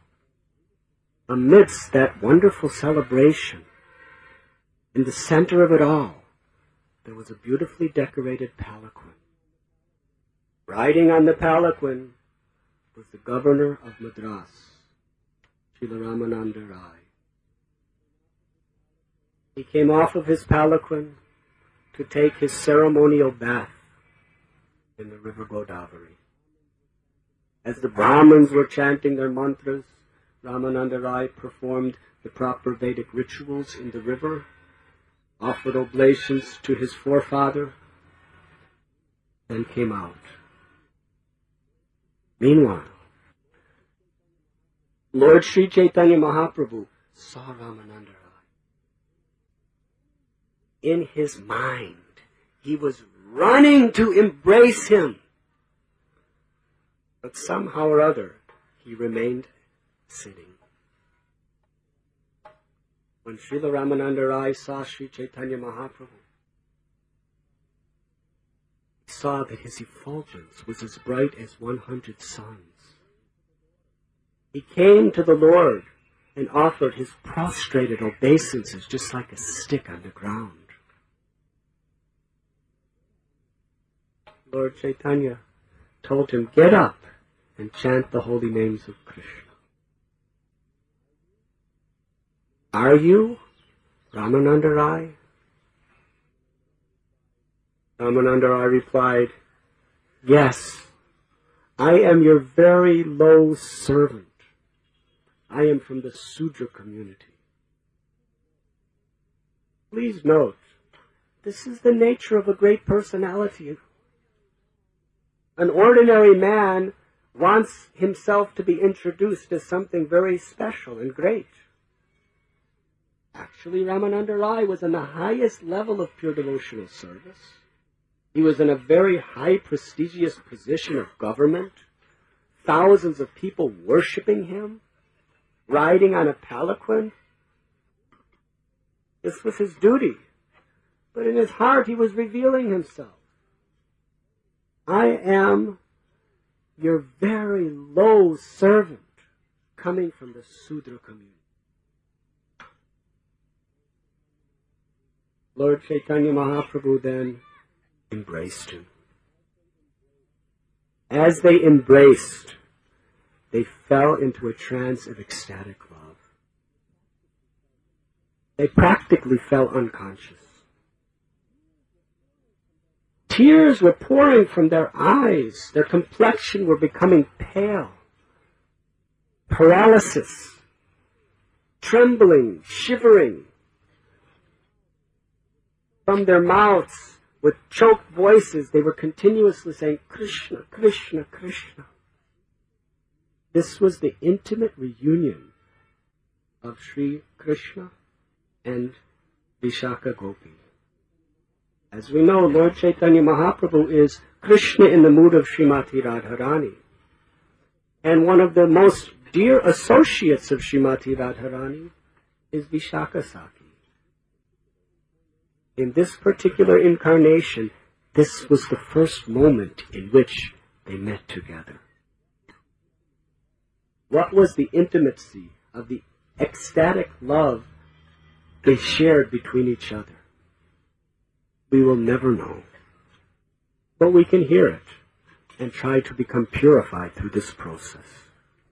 Amidst that wonderful celebration, in the center of it all, there was a beautifully decorated palanquin Riding on the palanquin was the governor of Madras, Srila Ramananda Rai. He came off of his palanquin to take his ceremonial bath in the river Godavari. As the Brahmins were chanting their mantras, Ramananda Rai performed the proper Vedic rituals in the river, offered oblations to his forefather, and came out. Meanwhile, Lord Sri Chaitanya Mahaprabhu saw Ramananda Rai. In his mind, he was running to embrace him. But somehow or other, he remained sitting. When Srila Ramananda Rai saw Sri Chaitanya Mahaprabhu, he saw that his effulgence was as bright as 100 suns. He came to the Lord and offered his prostrated obeisances just like a stick on the ground. Lord Chaitanya told him, "Get up and chant the holy names of Krishna." "Are you Ramananda Rai?" Ramananda Rai replied, "Yes, I am your very low servant. I am from the Sudra community." Please note, this is the nature of a great personality. An ordinary man wants himself to be introduced as something very special and great. Actually, Ramananda Rai was in the highest level of pure devotional service. He was in a very high, prestigious position of government. Thousands of people worshipping him, riding on a palanquin. This was his duty. But in his heart, he was revealing himself. "I am your very low servant coming from the Sudra community." Lord Chaitanya Mahaprabhu then embraced him. As they embraced, they fell into a trance of ecstatic love. They practically fell unconscious. Tears were pouring from their eyes. Their complexion were becoming pale. Paralysis, trembling, shivering. From their mouths, with choked voices, they were continuously saying, "Krishna, Krishna, Krishna." This was the intimate reunion of Sri Krishna and Vishaka Gopi. As we know, Lord Chaitanya Mahaprabhu is Krishna in the mood of Srimati Radharani. And one of the most dear associates of Srimati Radharani is Vishaka Saki. In this particular incarnation, this was the first moment in which they met together. What was the intimacy of the ecstatic love they shared between each other? We will never know. But we can hear it and try to become purified through this process.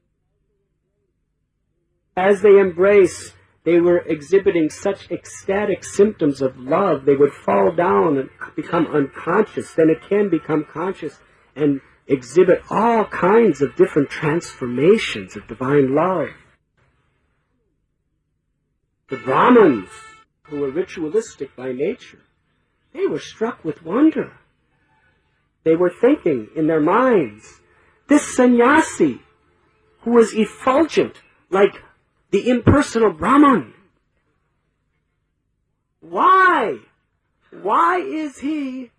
As they embraced, they were exhibiting such ecstatic symptoms of love, they would fall down and become unconscious. Then again become conscious and exhibit all kinds of different transformations of divine love. The Brahmins, who were ritualistic by nature, they were struck with wonder. They were thinking in their minds, this sannyasi who was effulgent like the impersonal Brahman, why is he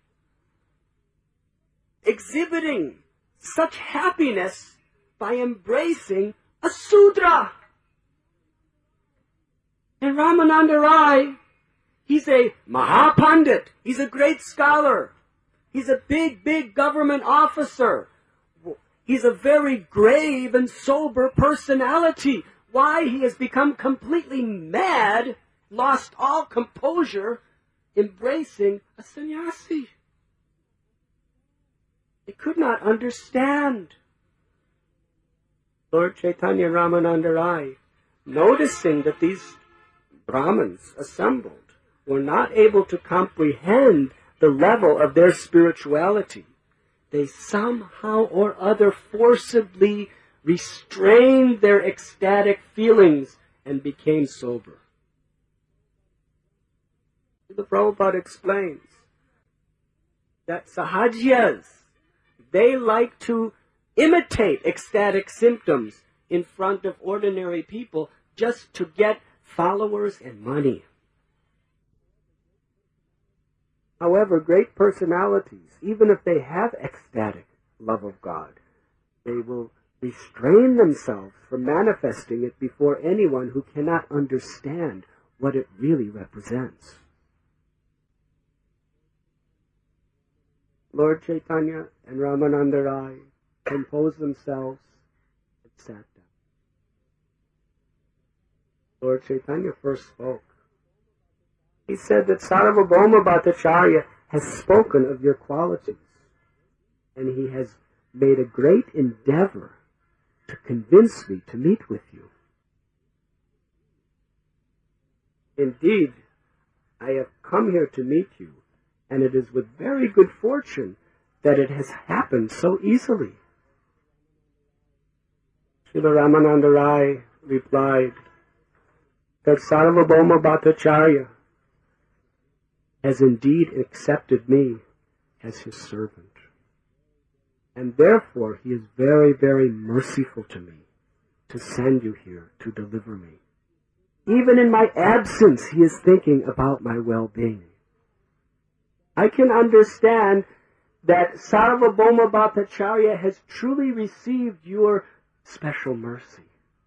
exhibiting such happiness by embracing a Sudra? And Ramananda Rai, he's a Mahapandit. He's a great scholar. He's a big government officer. He's a very grave and sober personality. Why he has become completely mad, lost all composure, embracing a sannyasi. They could not understand. Lord Chaitanya Ramananda Rai, noticing that these Brahmins assembled were not able to comprehend the level of their spirituality, they somehow or other forcibly restrained their ecstatic feelings and became sober. The Prabhupada explains that Sahajiyas, they like to imitate ecstatic symptoms in front of ordinary people just to get followers and money. However, great personalities, even if they have ecstatic love of God, they will restrain themselves from manifesting it before anyone who cannot understand what it really represents. Lord Chaitanya and Ramananda Rai composed themselves and sat down. Lord Chaitanya first spoke. He said that Sarvabhauma Bhattacharya has spoken of your qualities, and he has made a great endeavor to convince me to meet with you. Indeed, I have come here to meet you, and it is with very good fortune that it has happened so easily. Srila Ramananda Rai replied that Sarvabhauma Bhattacharya has indeed accepted me as his servant. And therefore he is very, very merciful to me to send you here to deliver me. Even in my absence, he is thinking about my well-being. I can understand that Sarvabhauma Bhattacharya has truly received your special mercy.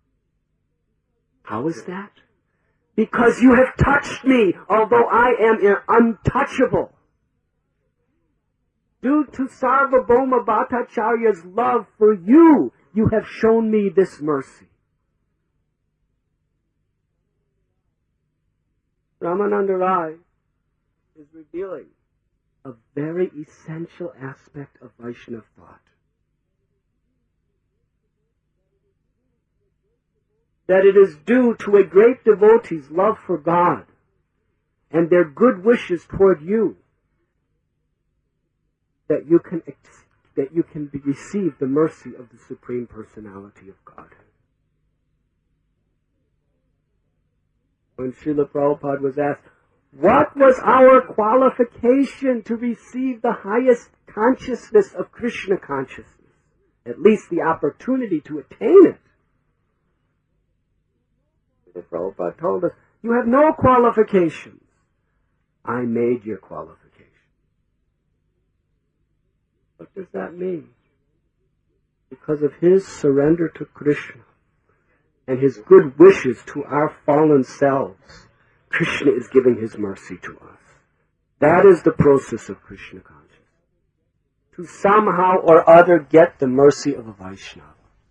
How is that? Because you have touched me, although I am untouchable. Due to Sarvabhauma Bhattacharya's love for you, you have shown me this mercy. Ramananda Rai is revealing a very essential aspect of Vaishnava thought. That it is due to a great devotee's love for God and their good wishes toward you that you can receive the mercy of the Supreme Personality of God. When Srila Prabhupada was asked, what was our qualification to receive the highest consciousness of Krishna consciousness? At least the opportunity to attain it. Srila Prabhupada told us, you have no qualifications. I made your qualifications. What does that mean? Because of his surrender to Krishna and his good wishes to our fallen selves, Krishna is giving his mercy to us. That is the process of Krishna consciousness. To somehow or other get the mercy of a Vaishnava.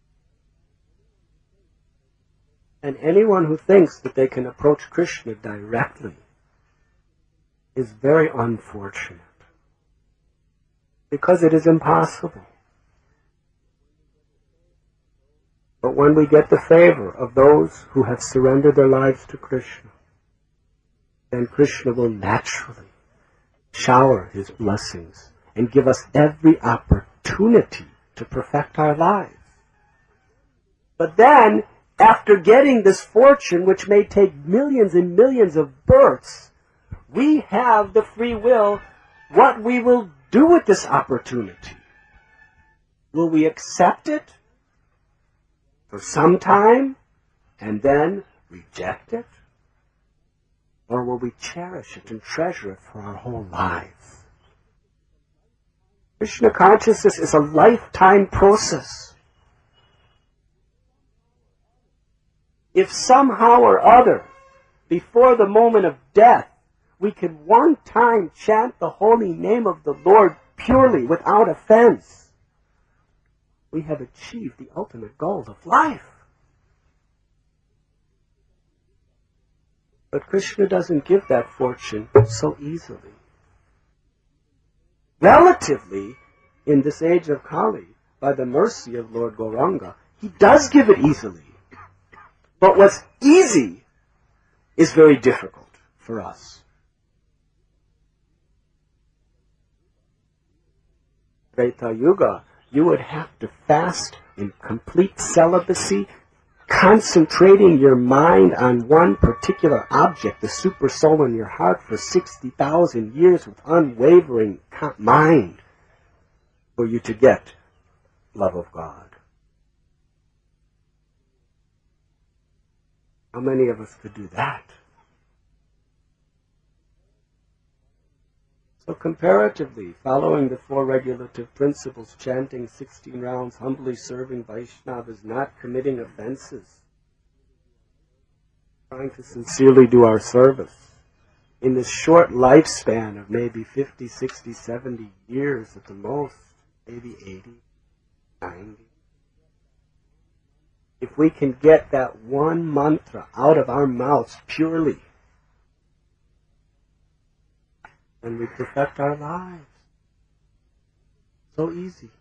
And anyone who thinks that they can approach Krishna directly is very unfortunate. Because it is impossible. But when we get the favor of those who have surrendered their lives to Krishna, then Krishna will naturally shower his blessings and give us every opportunity to perfect our lives. But then, after getting this fortune, which may take millions and millions of births, we have the free will what we will do with this opportunity. Will we accept it for some time and then reject it? Or will we cherish it and treasure it for our whole lives? Krishna consciousness is a lifetime process. If somehow or other, before the moment of death, we could one time chant the holy name of the Lord purely, without offense, we have achieved the ultimate goal of life. But Krishna doesn't give that fortune so easily. Relatively, in this age of Kali, by the mercy of Lord Gauranga, he does give it easily. But what's easy is very difficult for us. Treta Yuga, you would have to fast in complete celibacy, concentrating your mind on one particular object, the super soul in your heart, for 60,000 years with unwavering mind for you to get love of God. How many of us could do that? So comparatively, following the 4 regulative principles, chanting 16 rounds, humbly serving Vaishnavas, not committing offenses, trying to sincerely do our service, in this short lifespan of maybe 50, 60, 70 years at the most, maybe 80, 90, if we can get that one mantra out of our mouths purely, and we perfect our lives. So easy.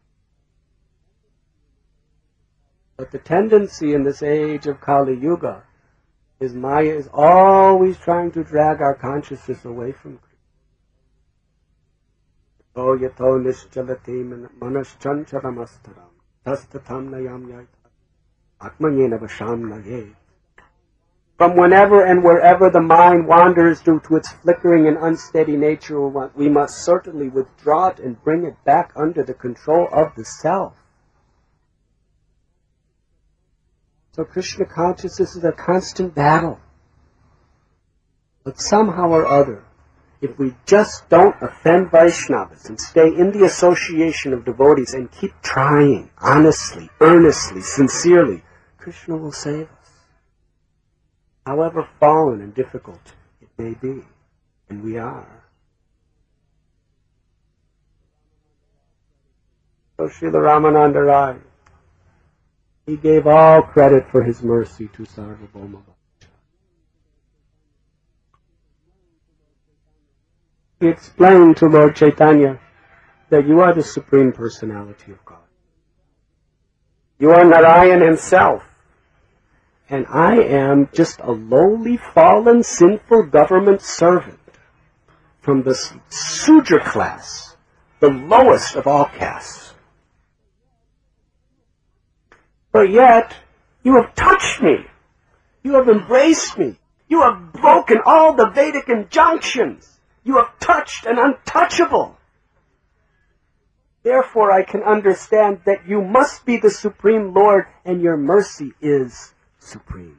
But the tendency in this age of Kali Yuga is Maya is always trying to drag our consciousness away from Krishna. Yato nischalati manaschancharamastharam tastatam nayam yait atmanyena vasham naye. From whenever and wherever the mind wanders due to its flickering and unsteady nature, we must certainly withdraw it and bring it back under the control of the self. So Krishna consciousness is a constant battle. But somehow or other, if we just don't offend Vaishnavas and stay in the association of devotees and keep trying, honestly, earnestly, sincerely, Krishna will save us. However fallen and difficult it may be, and we are. So Srila Ramananda Rai, he gave all credit for his mercy to Sarvabhauma Bhatta. He explained to Lord Chaitanya that you are the Supreme Personality of God. You are Narayan himself. And I am just a lowly, fallen, sinful government servant from the Sudra class, the lowest of all castes. But yet, you have touched me. You have embraced me. You have broken all the Vedic injunctions. You have touched an untouchable. Therefore, I can understand that you must be the Supreme Lord, and your mercy is supreme.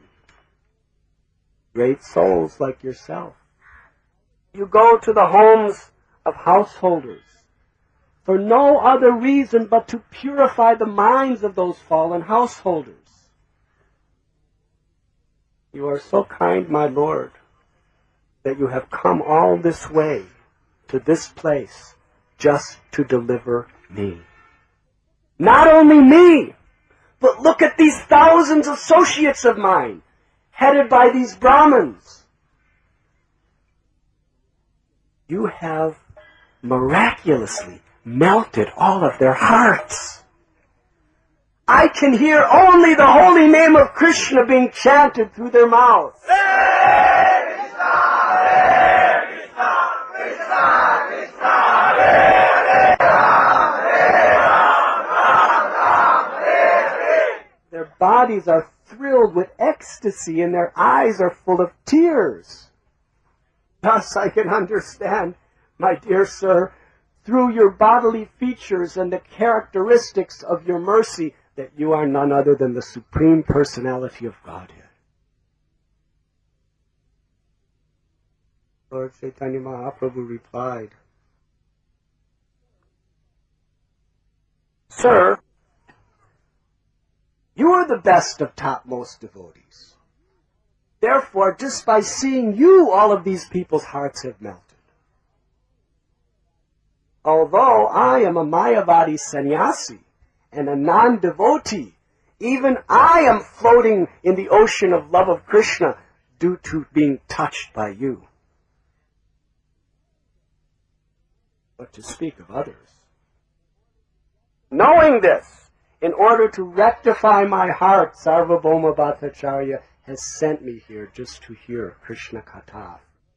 Great souls like yourself. You go to the homes of householders for no other reason but to purify the minds of those fallen householders. You are so kind, my Lord, that you have come all this way to this place just to deliver me. Not only me, but look at these thousands of associates of mine, headed by these Brahmins. You have miraculously melted all of their hearts. I can hear only the holy name of Krishna being chanted through their mouths. Their bodies are thrilled with ecstasy and their eyes are full of tears. Thus I can understand, my dear sir, through your bodily features and the characteristics of your mercy, that you are none other than the Supreme Personality of Godhead. Lord Chaitanya Mahaprabhu replied, Sir, you are the best of topmost devotees. Therefore, just by seeing you, all of these people's hearts have melted. Although I am a Mayavadi sannyasi and a non-devotee, even I am floating in the ocean of love of Krishna due to being touched by you. But to speak of others. doing this in order to rectify my heart. Sarvabhauma Bhattacharya has sent me here just to hear Krishna Katha.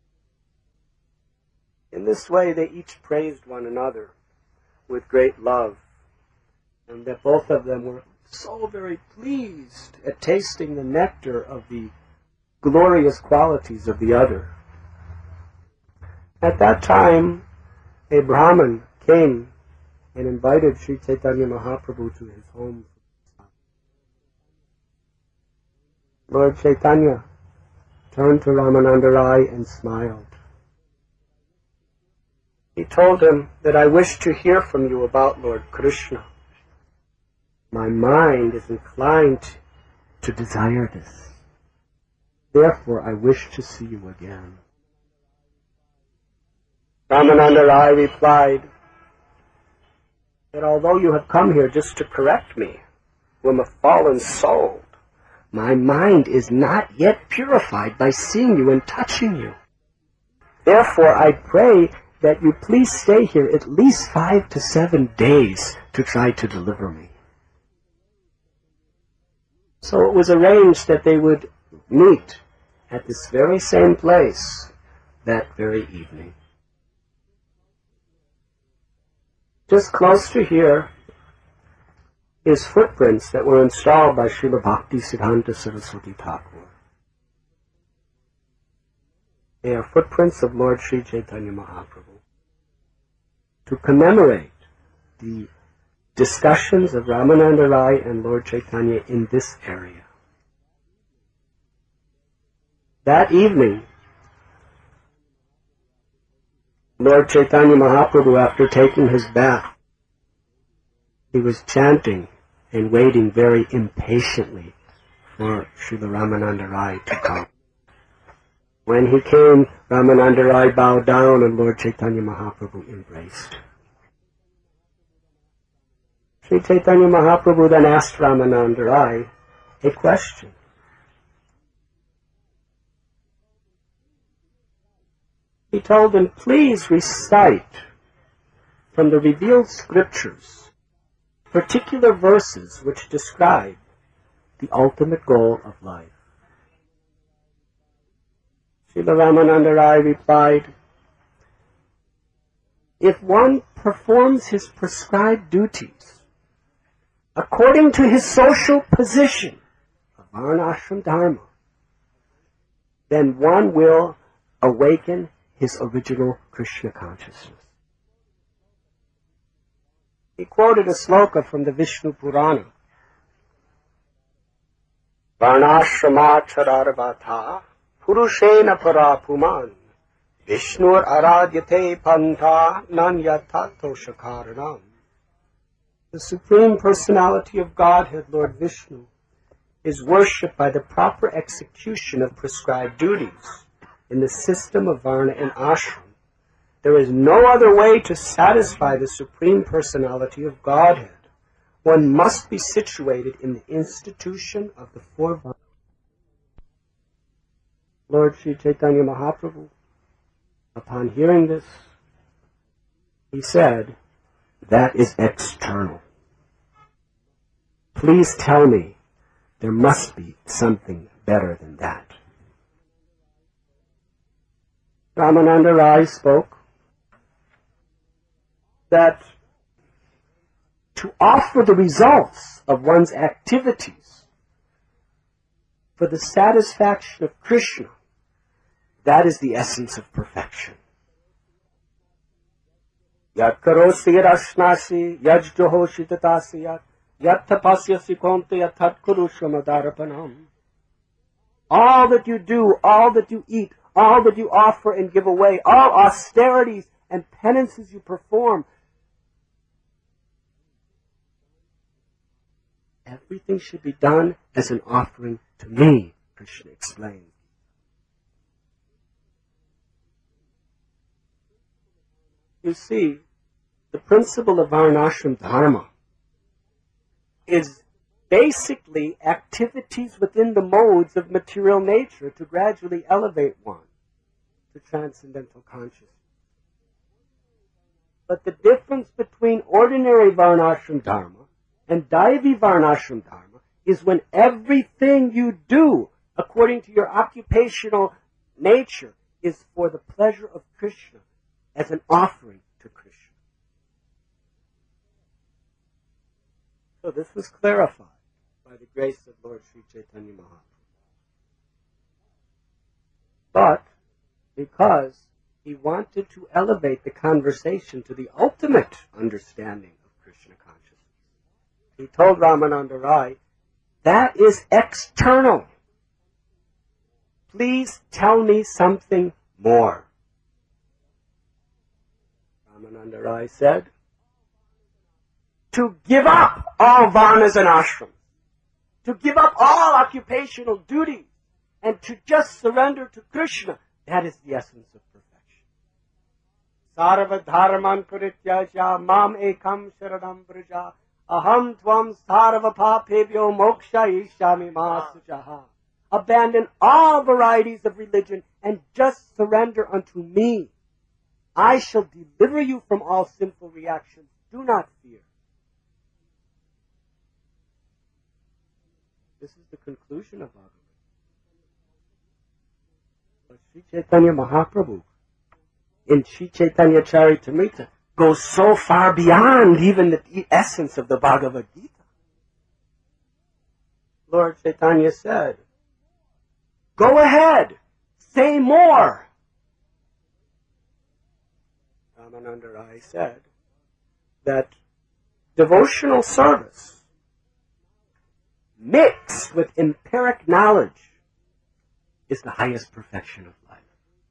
In this way, they each praised one another with great love, and that both of them were so very pleased at tasting the nectar of the glorious qualities of the other. At that time, a Brahmin came and invited Sri Chaitanya Mahaprabhu to his home. Lord Chaitanya turned to Ramananda Rai and smiled. He told him that I wish to hear from you about Lord Krishna. My mind is inclined to desire this. Therefore, I wish to see you again. Ramananda Rai replied that although you have come here just to correct me, who am a fallen soul, my mind is not yet purified by seeing you and touching you. Therefore, I pray that you please stay here at least 5 to 7 days to try to deliver me. So it was arranged that they would meet at this very same place that very evening. Just close to here is footprints that were installed by Srila Bhakti Siddhanta Saraswati Thakur. They are footprints of Lord Sri Chaitanya Mahaprabhu to commemorate the discussions of Ramananda Rai and Lord Chaitanya in this area. That evening, Lord Chaitanya Mahaprabhu, after taking his bath, he was chanting and waiting very impatiently for Srila Ramananda Rai to come. When he came, Ramananda Rai bowed down and Lord Chaitanya Mahaprabhu embraced. Sri Chaitanya Mahaprabhu then asked Ramananda Rai a question. He told him, please recite from the revealed scriptures particular verses which describe the ultimate goal of life. Srila Ramananda Rai replied, if one performs his prescribed duties according to his social position of Varnashram Dharma, then one will awaken his original Krishna consciousness. He quoted a sloka from the Vishnu Purana. Varnashramachararvata purushena parapuman Vishnur aradyate pantha nanyatato shakaranam. The Supreme Personality of Godhead, Lord Vishnu, is worshipped by the proper execution of prescribed duties in the system of Varna and Ashram. There is no other way to satisfy the Supreme Personality of Godhead. One must be situated in the institution of the four Varnas. Lord Sri Chaitanya Mahaprabhu, upon hearing this, he said, that is external. Please tell me there must be something better than that. Ramananda Rai spoke that to offer the results of one's activities for the satisfaction of Krishna, that is the essence of perfection. Yat karosi rasnasi, yaj johoshi tatasi yat, yat tapasyasi konte yat tat kurushvamadarapanam. All that you do, all that you eat, all that you offer and give away, all austerities and penances you perform, everything should be done as an offering to me, Krishna explained. You see, the principle of Varnashram Dharma is basically activities within the modes of material nature to gradually elevate one to transcendental consciousness. But the difference between ordinary Varnashram Dharma And Daivi Varnashram Dharma is when everything you do according to your occupational nature is for the pleasure of Krishna, as an offering to Krishna. So this was clarified by the grace of Lord Sri Chaitanya Mahaprabhu. But because he wanted to elevate the conversation to the ultimate understanding of Krishna consciousness, he told Ramananda Rai, that is external. Please tell me something more. Ramananda Rai said, to give up all varnas and ashrams, to give up all occupational duties, and to just surrender to Krishna, that is the essence of perfection. Sarva dharman parityaja mam ekam sharanam braja aham tvam sarva papebhyo moksha ishami ma sujaha. Abandon all varieties of religion and just surrender unto me. I shall deliver you from all sinful reactions. Do not fear. This is the conclusion of Bhagavad Gita. But Sri Chaitanya Mahaprabhu in Sri Chaitanya Charitamrita goes so far beyond even the essence of the Bhagavad Gita. Lord Chaitanya said, go ahead, say more. Ramananda Rai said that devotional service mixed with empiric knowledge is the highest perfection of life.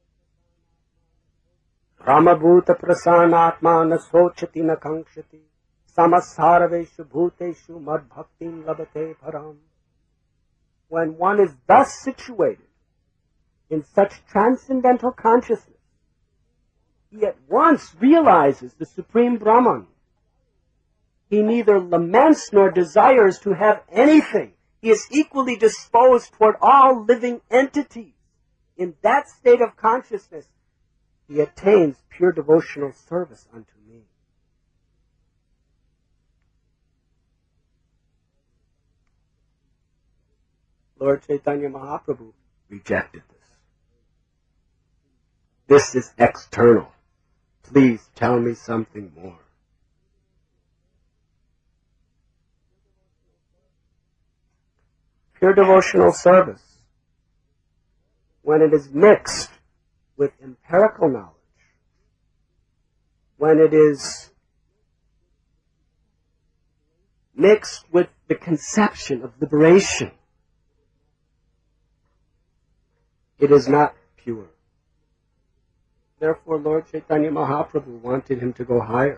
Ramabhuta prasanatma na sochati na kankshati samasarveshu bhuteshu mad bhaktim labate param. When one is thus situated in such transcendental consciousness, he at once realizes the Supreme Brahman. He neither laments nor desires to have anything. He is equally disposed toward all living entities. In that state of consciousness, he attains pure devotional service unto me. Lord Chaitanya Mahaprabhu rejected this. This is external. Please tell me something more. Pure devotional service, when it is mixed with empirical knowledge, when it is mixed with the conception of liberation, it is not pure. Therefore, Lord Chaitanya Mahaprabhu wanted him to go higher.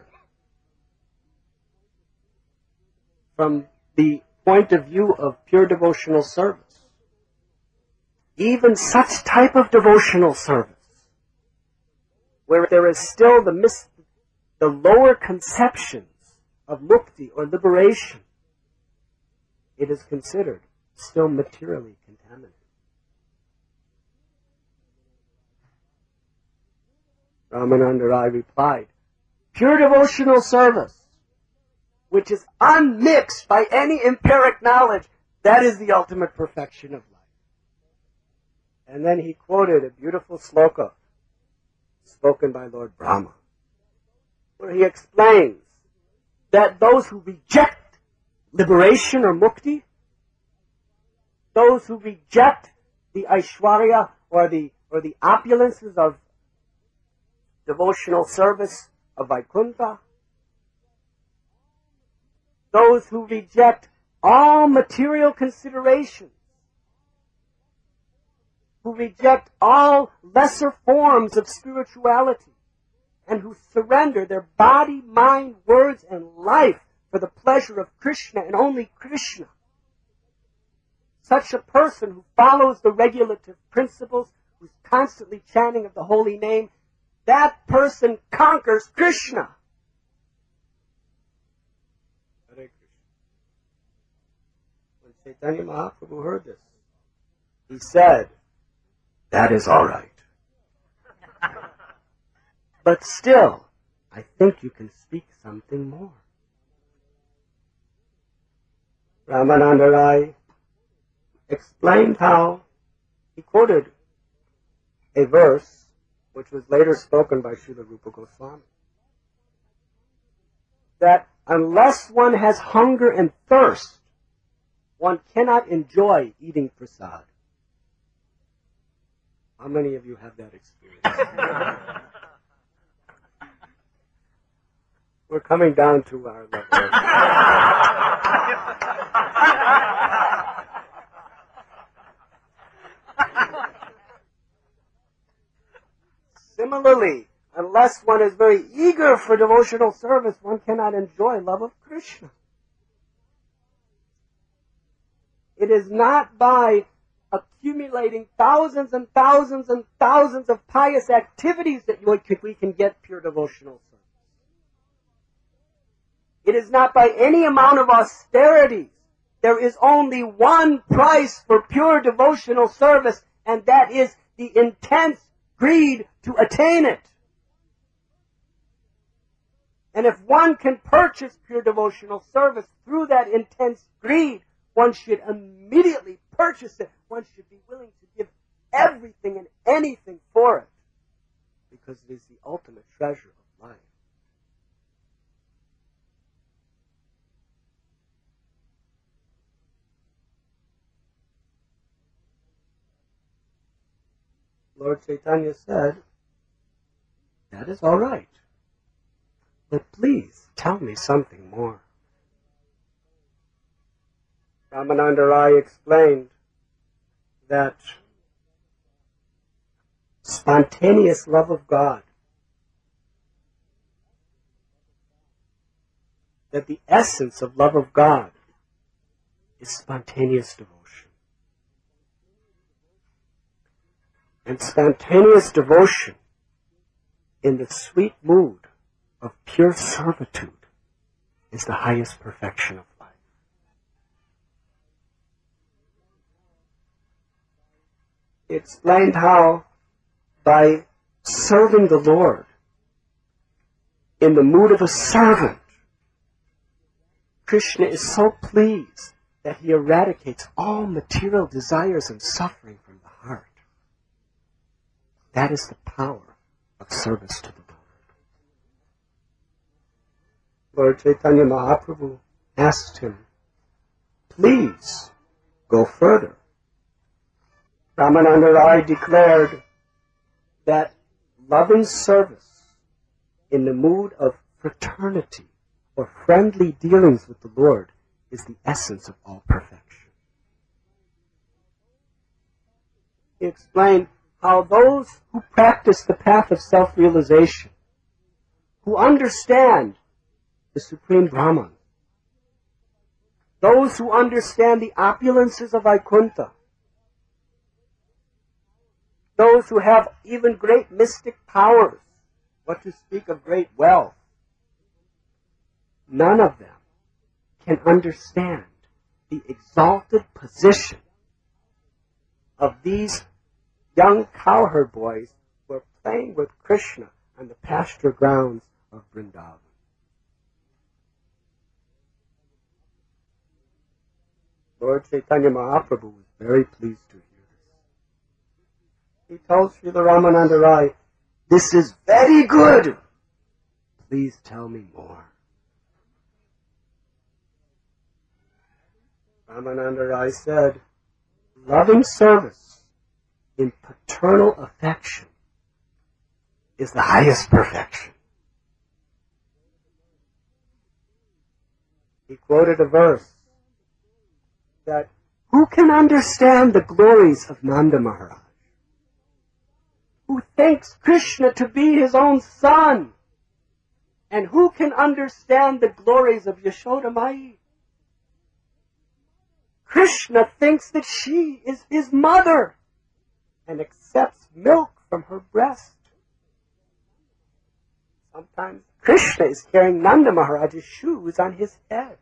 From the point of view of pure devotional service, even such type of devotional service, where there is still the lower conceptions of mukti or liberation, it is considered still materially contaminated. Ramananda Rai replied, pure devotional service, which is unmixed by any empiric knowledge, that is the ultimate perfection of life. And then he quoted a beautiful sloka spoken by Lord Brahma, where he explains that those who reject liberation or mukti, those who reject the Aishwarya or the opulences of devotional service of Vaikuntha, those who reject all material considerations, who reject all lesser forms of spirituality, and who surrender their body, mind, words, and life for the pleasure of Krishna and only Krishna. Such a person who follows the regulative principles, who's constantly chanting of the holy name, that person conquers Krishna. Hare Krishna. When Chaitanya Mahaprabhu heard this, he said, that is all right. But still, I think you can speak something more. Ramananda Rai explained how he quoted a verse which was later spoken by Srila Rupa Goswami, that unless one has hunger and thirst, one cannot enjoy eating prasad. How many of you have that experience? We're coming down to our level. Similarly, unless one is very eager for devotional service, one cannot enjoy love of Krishna. It is not by accumulating thousands and thousands and thousands of pious activities that we can get pure devotional service. It is not by any amount of austerities. There is only one price for pure devotional service, and that is the intense greed to attain it. And if one can purchase pure devotional service through that intense greed, one should immediately purchase it. One should be willing to give everything and anything for it, because it is the ultimate treasure of life. Lord Chaitanya said, that is all right, but please tell me something more. Ramananda Rai explained that spontaneous love of God, that the essence of love of God is spontaneous devotion. And spontaneous devotion in the sweet mood of pure servitude is the highest perfection of life. He explained how by serving the Lord in the mood of a servant, Krishna is so pleased that he eradicates all material desires and suffering from the heart. That is the power of service to the Lord. Lord Chaitanya Mahaprabhu asked him, please go further. Ramananda Rai declared that loving service in the mood of fraternity or friendly dealings with the Lord is the essence of all perfection. He explained how those who practice the path of self-realization, who understand the Supreme Brahman, those who understand the opulences of Vaikuntha, those who have even great mystic powers, what to speak of great wealth, none of them can understand the exalted position of these young cowherd boys who are playing with Krishna on the pasture grounds of Vrindavan. Lord Chaitanya Mahaprabhu was very pleased to hear this. He told Srila Ramananda Rai, this is very good. Please tell me more. Ramananda Rai said, loving service in paternal affection is the highest perfection. He quoted a verse that, who can understand the glories of Nanda Maharaj, who thinks Krishna to be his own son, and who can understand the glories of Yashoda Mai? Krishna thinks that she is his mother and accepts milk from her breast. Sometimes Krishna is carrying Nanda Maharaj's shoes on his head.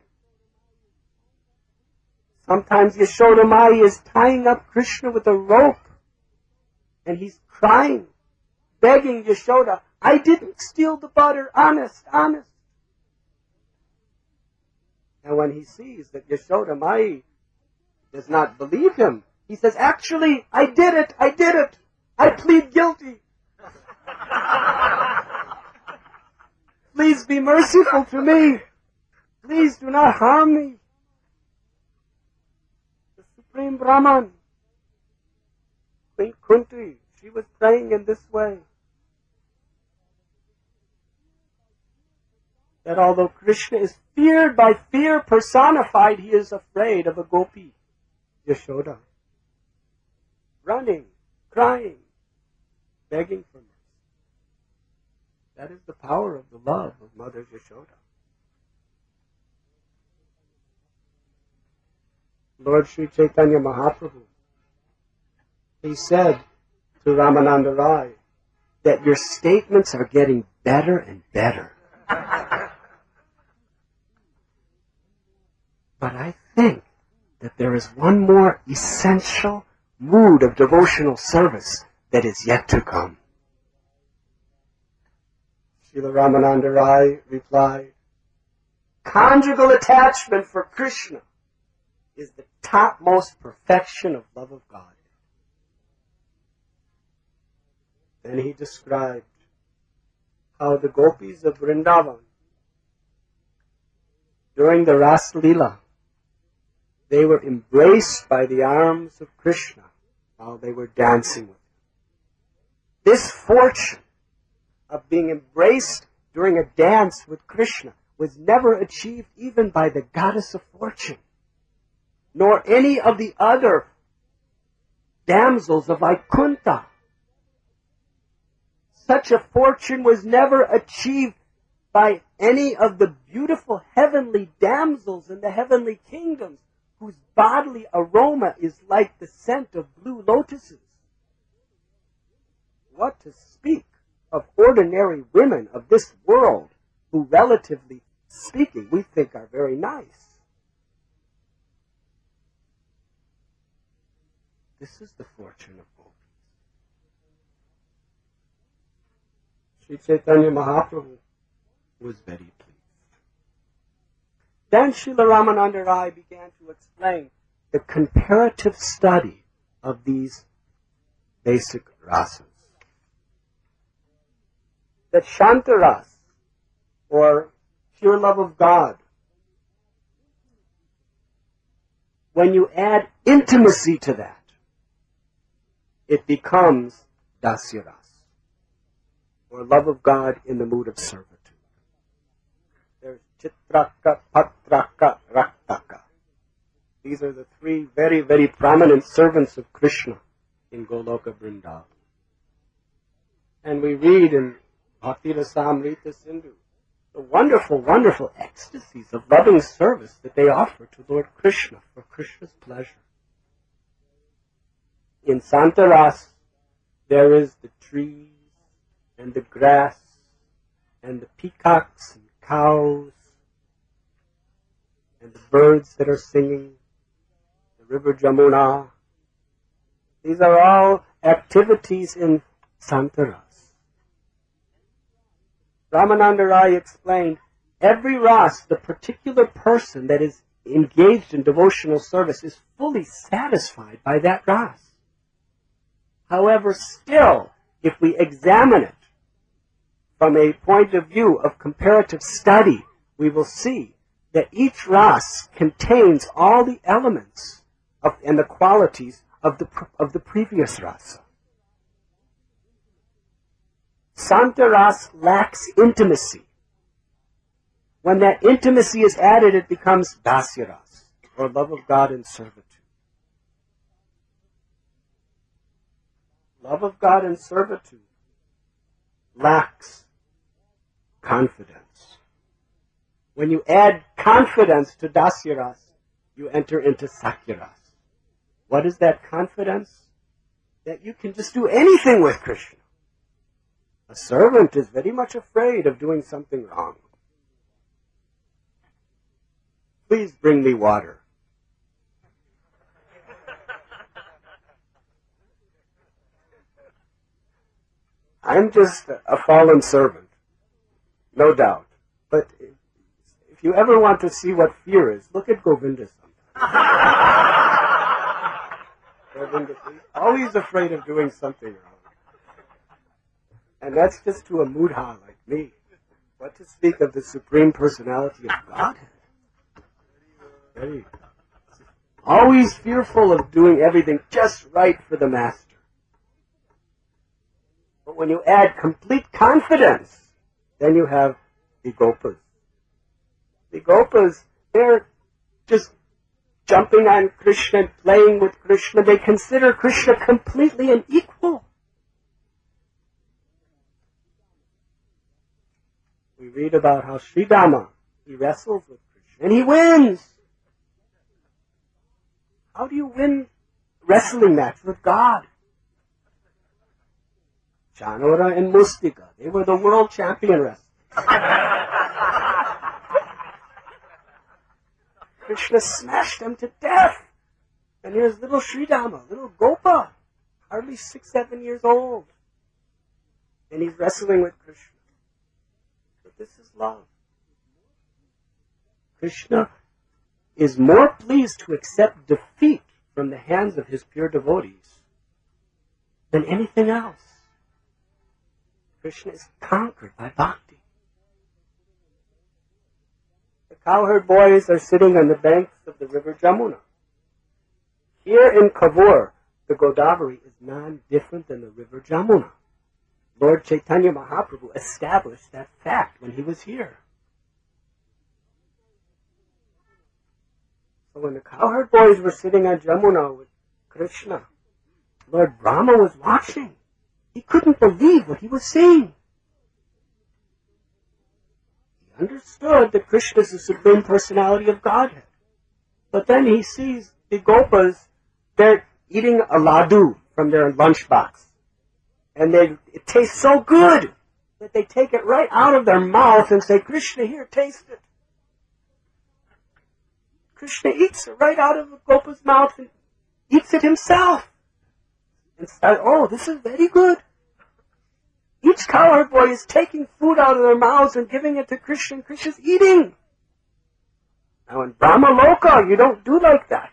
Sometimes Yashoda Mai is tying up Krishna with a rope, and he's crying, begging Yashoda, I didn't steal the butter, honest, honest. And when he sees that Yashoda Mai does not believe him, he says, actually, I did it. I plead guilty. Please be merciful to me. Please do not harm me. The Supreme Brahman, Queen Kunti, she was praying in this way. That although Krishna is feared by fear personified, he is afraid of a gopi, Yashoda. Running, crying, begging for mercy. That is the power of the love of Mother Yashoda. Lord Sri Chaitanya Mahaprabhu, he said to Ramananda Rai that your statements are getting better and better. But I think that there is one more essential mood of devotional service that is yet to come. Srila Ramananda Rai replied, conjugal attachment for Krishna is the topmost perfection of love of God. Then he described how the gopis of Vrindavan, during the Ras Leela, they were embraced by the arms of Krishna while they were dancing with him. This fortune of being embraced during a dance with Krishna was never achieved even by the goddess of fortune, nor any of the other damsels of Vaikuntha. Such a fortune was never achieved by any of the beautiful heavenly damsels in the heavenly kingdoms, whose bodily aroma is like the scent of blue lotuses. What to speak of ordinary women of this world, who, relatively speaking, we think are very nice. This is the fortune of gopis. Sri Chaitanya Mahaprabhu was very pleased. Then Srila Ramananda Rai began to explain the comparative study of these basic rasas. That Shantaras, or pure love of God, when you add intimacy to that, it becomes Dasyaras, or love of God in the mood of servitude. There's Chitraka, Patraka, Raktaka. These are the three very, very prominent servants of Krishna in Goloka Vrindavan. And we read in Bhakti Rasamrita Sindhu the wonderful, wonderful ecstasies of loving service that they offer to Lord Krishna for Krishna's pleasure. In Santaras, there is the trees and the grass and the peacocks and cows and the birds that are singing, the river Jamuna. These are all activities in Santaras. Ramananda Rai explained, every ras, the particular person that is engaged in devotional service is fully satisfied by that ras. However, still, if we examine it from a point of view of comparative study, we will see that each ras contains all the elements and the qualities of the previous rasa. Santaras lacks intimacy. When that intimacy is added, it becomes Dasyaras, or love of God in servitude. Love of God in servitude lacks confidence. When you add confidence to Dasyaras, you enter into Sakyaras. What is that confidence? That you can just do anything with Krishna. A servant is very much afraid of doing something wrong. Please bring me water. I'm just a fallen servant, no doubt. But if If you ever want to see what fear is, look at Govinda sometimes. Govinda, he's always afraid of doing something wrong. And that's just to a mudha like me. What to speak of the Supreme Personality of Godhead? Very, always fearful of doing everything just right for the Master. But when you add complete confidence, then you have the Gopas. The Gopas, they're just jumping on Krishna and playing with Krishna. They consider Krishna completely an equal. We read about how Sridhama, he wrestles with Krishna and he wins. How do you win a wrestling match with God? Chanora and Mustika, they were the world champion wrestlers. Krishna smashed them to death. And here's little Sridhama, little Gopa, hardly 6, 7 years old. And he's wrestling with Krishna. But this is love. Krishna is more pleased to accept defeat from the hands of his pure devotees than anything else. Krishna is conquered by bhakti. The cowherd boys are sitting on the banks of the river Jamuna. Here in Kavur, the Godavari is non-different than the river Jamuna. Lord Chaitanya Mahaprabhu established that fact when he was here. So when the cowherd boys were sitting on Jamuna with Krishna, Lord Brahma was watching. He couldn't believe what he was seeing. He understood that Krishna is the Supreme Personality of Godhead. But then he sees the Gopas, they're eating a laddu from their lunchbox. And it tastes so good that they take it right out of their mouth and say, Krishna, here, taste it. Krishna eats it right out of the Gopa's mouth and eats it himself. And says, oh, this is very good. Each cowherd boy is taking food out of their mouths and giving it to Krishna, and Krishna's eating. Now in Brahma Loka, you don't do like that.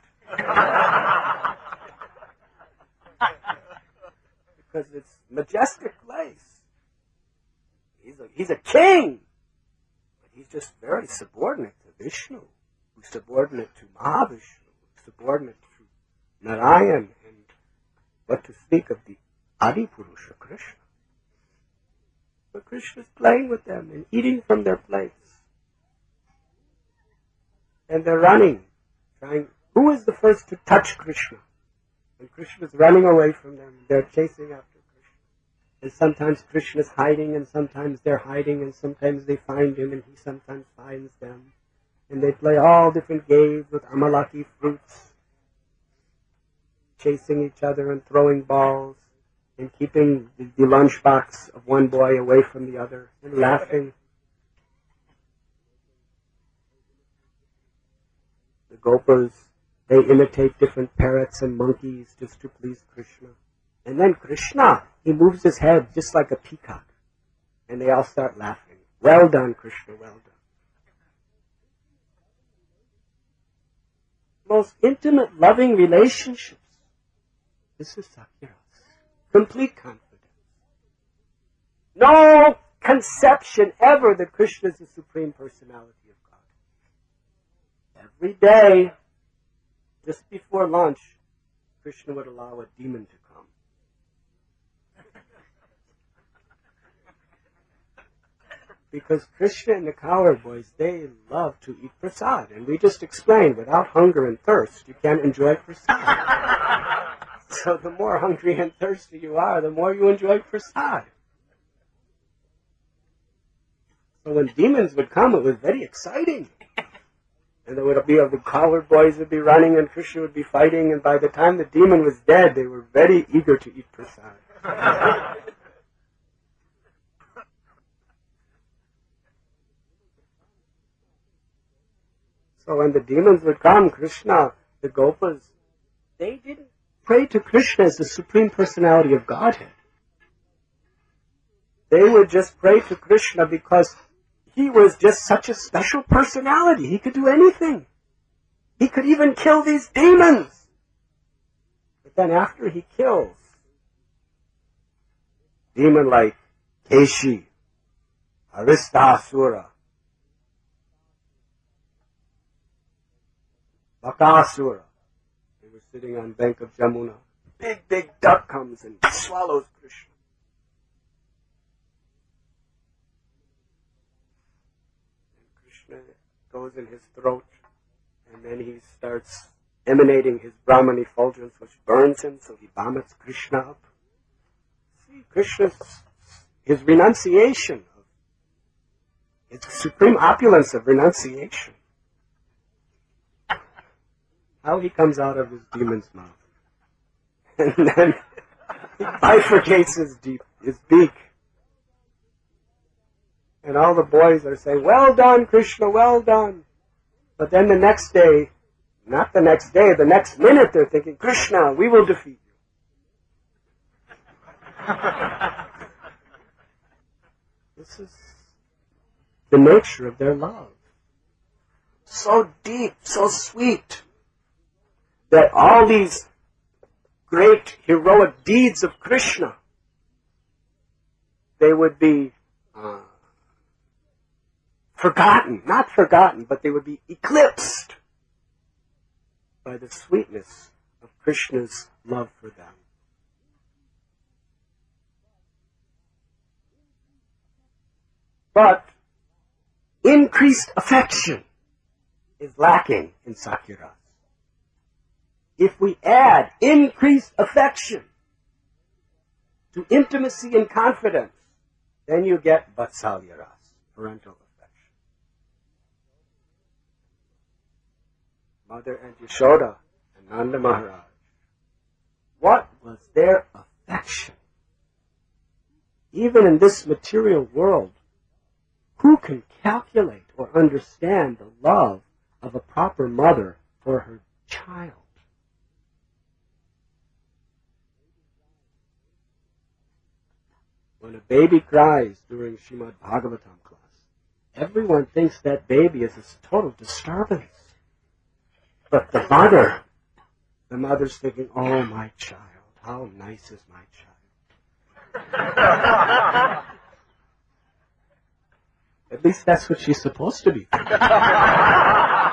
Because it's a majestic place. He's a king. But he's just very subordinate to Vishnu, who's subordinate to Mahavishnu, who's subordinate to Narayan, and what to speak of the Adipurusha Krishna. But Krishna's playing with them and eating from their plates. And they're running, trying. Who is the first to touch Krishna? And Krishna's running away from them. They're chasing after Krishna. And sometimes Krishna's hiding, and sometimes they're hiding, and sometimes they find him, and he sometimes finds them. And they play all different games with amalaki fruits, chasing each other and throwing balls, and keeping the lunchbox of one boy away from the other, and laughing. The Gopas, they imitate different parrots and monkeys just to please Krishna. And then Krishna, he moves his head just like a peacock. And they all start laughing. Well done, Krishna, well done. Most intimate, loving relationships. This is Sakya. Complete confidence. No conception ever that Krishna is the Supreme Personality of God. Every day, just before lunch, Krishna would allow a demon to come. Because Krishna and the cowherd boys, they love to eat prasad. And we just explained, without hunger and thirst, you can't enjoy prasad. So the more hungry and thirsty you are, the more you enjoy prasad. So when demons would come, it was very exciting. And there would be the cowherd boys would be running and Krishna would be fighting, and by the time the demon was dead, they were very eager to eat prasad. So when the demons would come, Krishna, the Gopas, they didn't pray to Krishna as the Supreme Personality of Godhead. They would just pray to Krishna because he was just such a special personality. He could do anything. He could even kill these demons. But then after he kills demon like Keshi, Aristasura, Bakasura, they were sitting on bank of Jamuna. Big duck comes and swallows Krishna. And Krishna goes in his throat, and then he starts emanating his Brahman effulgence, which burns him, so he vomits Krishna up. See, Krishna's, his renunciation, his supreme opulence of renunciation. How he comes out of his demon's mouth. And then he bifurcates his beak. And all the boys are saying, well done, Krishna, well done. But then the next day, not the next day, the next minute they're thinking, Krishna, we will defeat you. This is the nature of their love. So deep, so sweet, that all these great heroic deeds of Krishna, they would be forgotten, not forgotten, but they would be eclipsed by the sweetness of Krishna's love for them. But increased affection is lacking in Sakhya-rasa. If we add increased affection to intimacy and confidence, then you get Vatsalya-rasa, parental affection. Mother and Yashoda and Nanda Maharaj, what was their affection? Even in this material world, who can calculate or understand the love of a proper mother for her child? When a baby cries during Srimad Bhagavatam class, everyone thinks that baby is a total disturbance. But the mother's thinking, oh, my child, how nice is my child? At least that's what she's supposed to be thinking.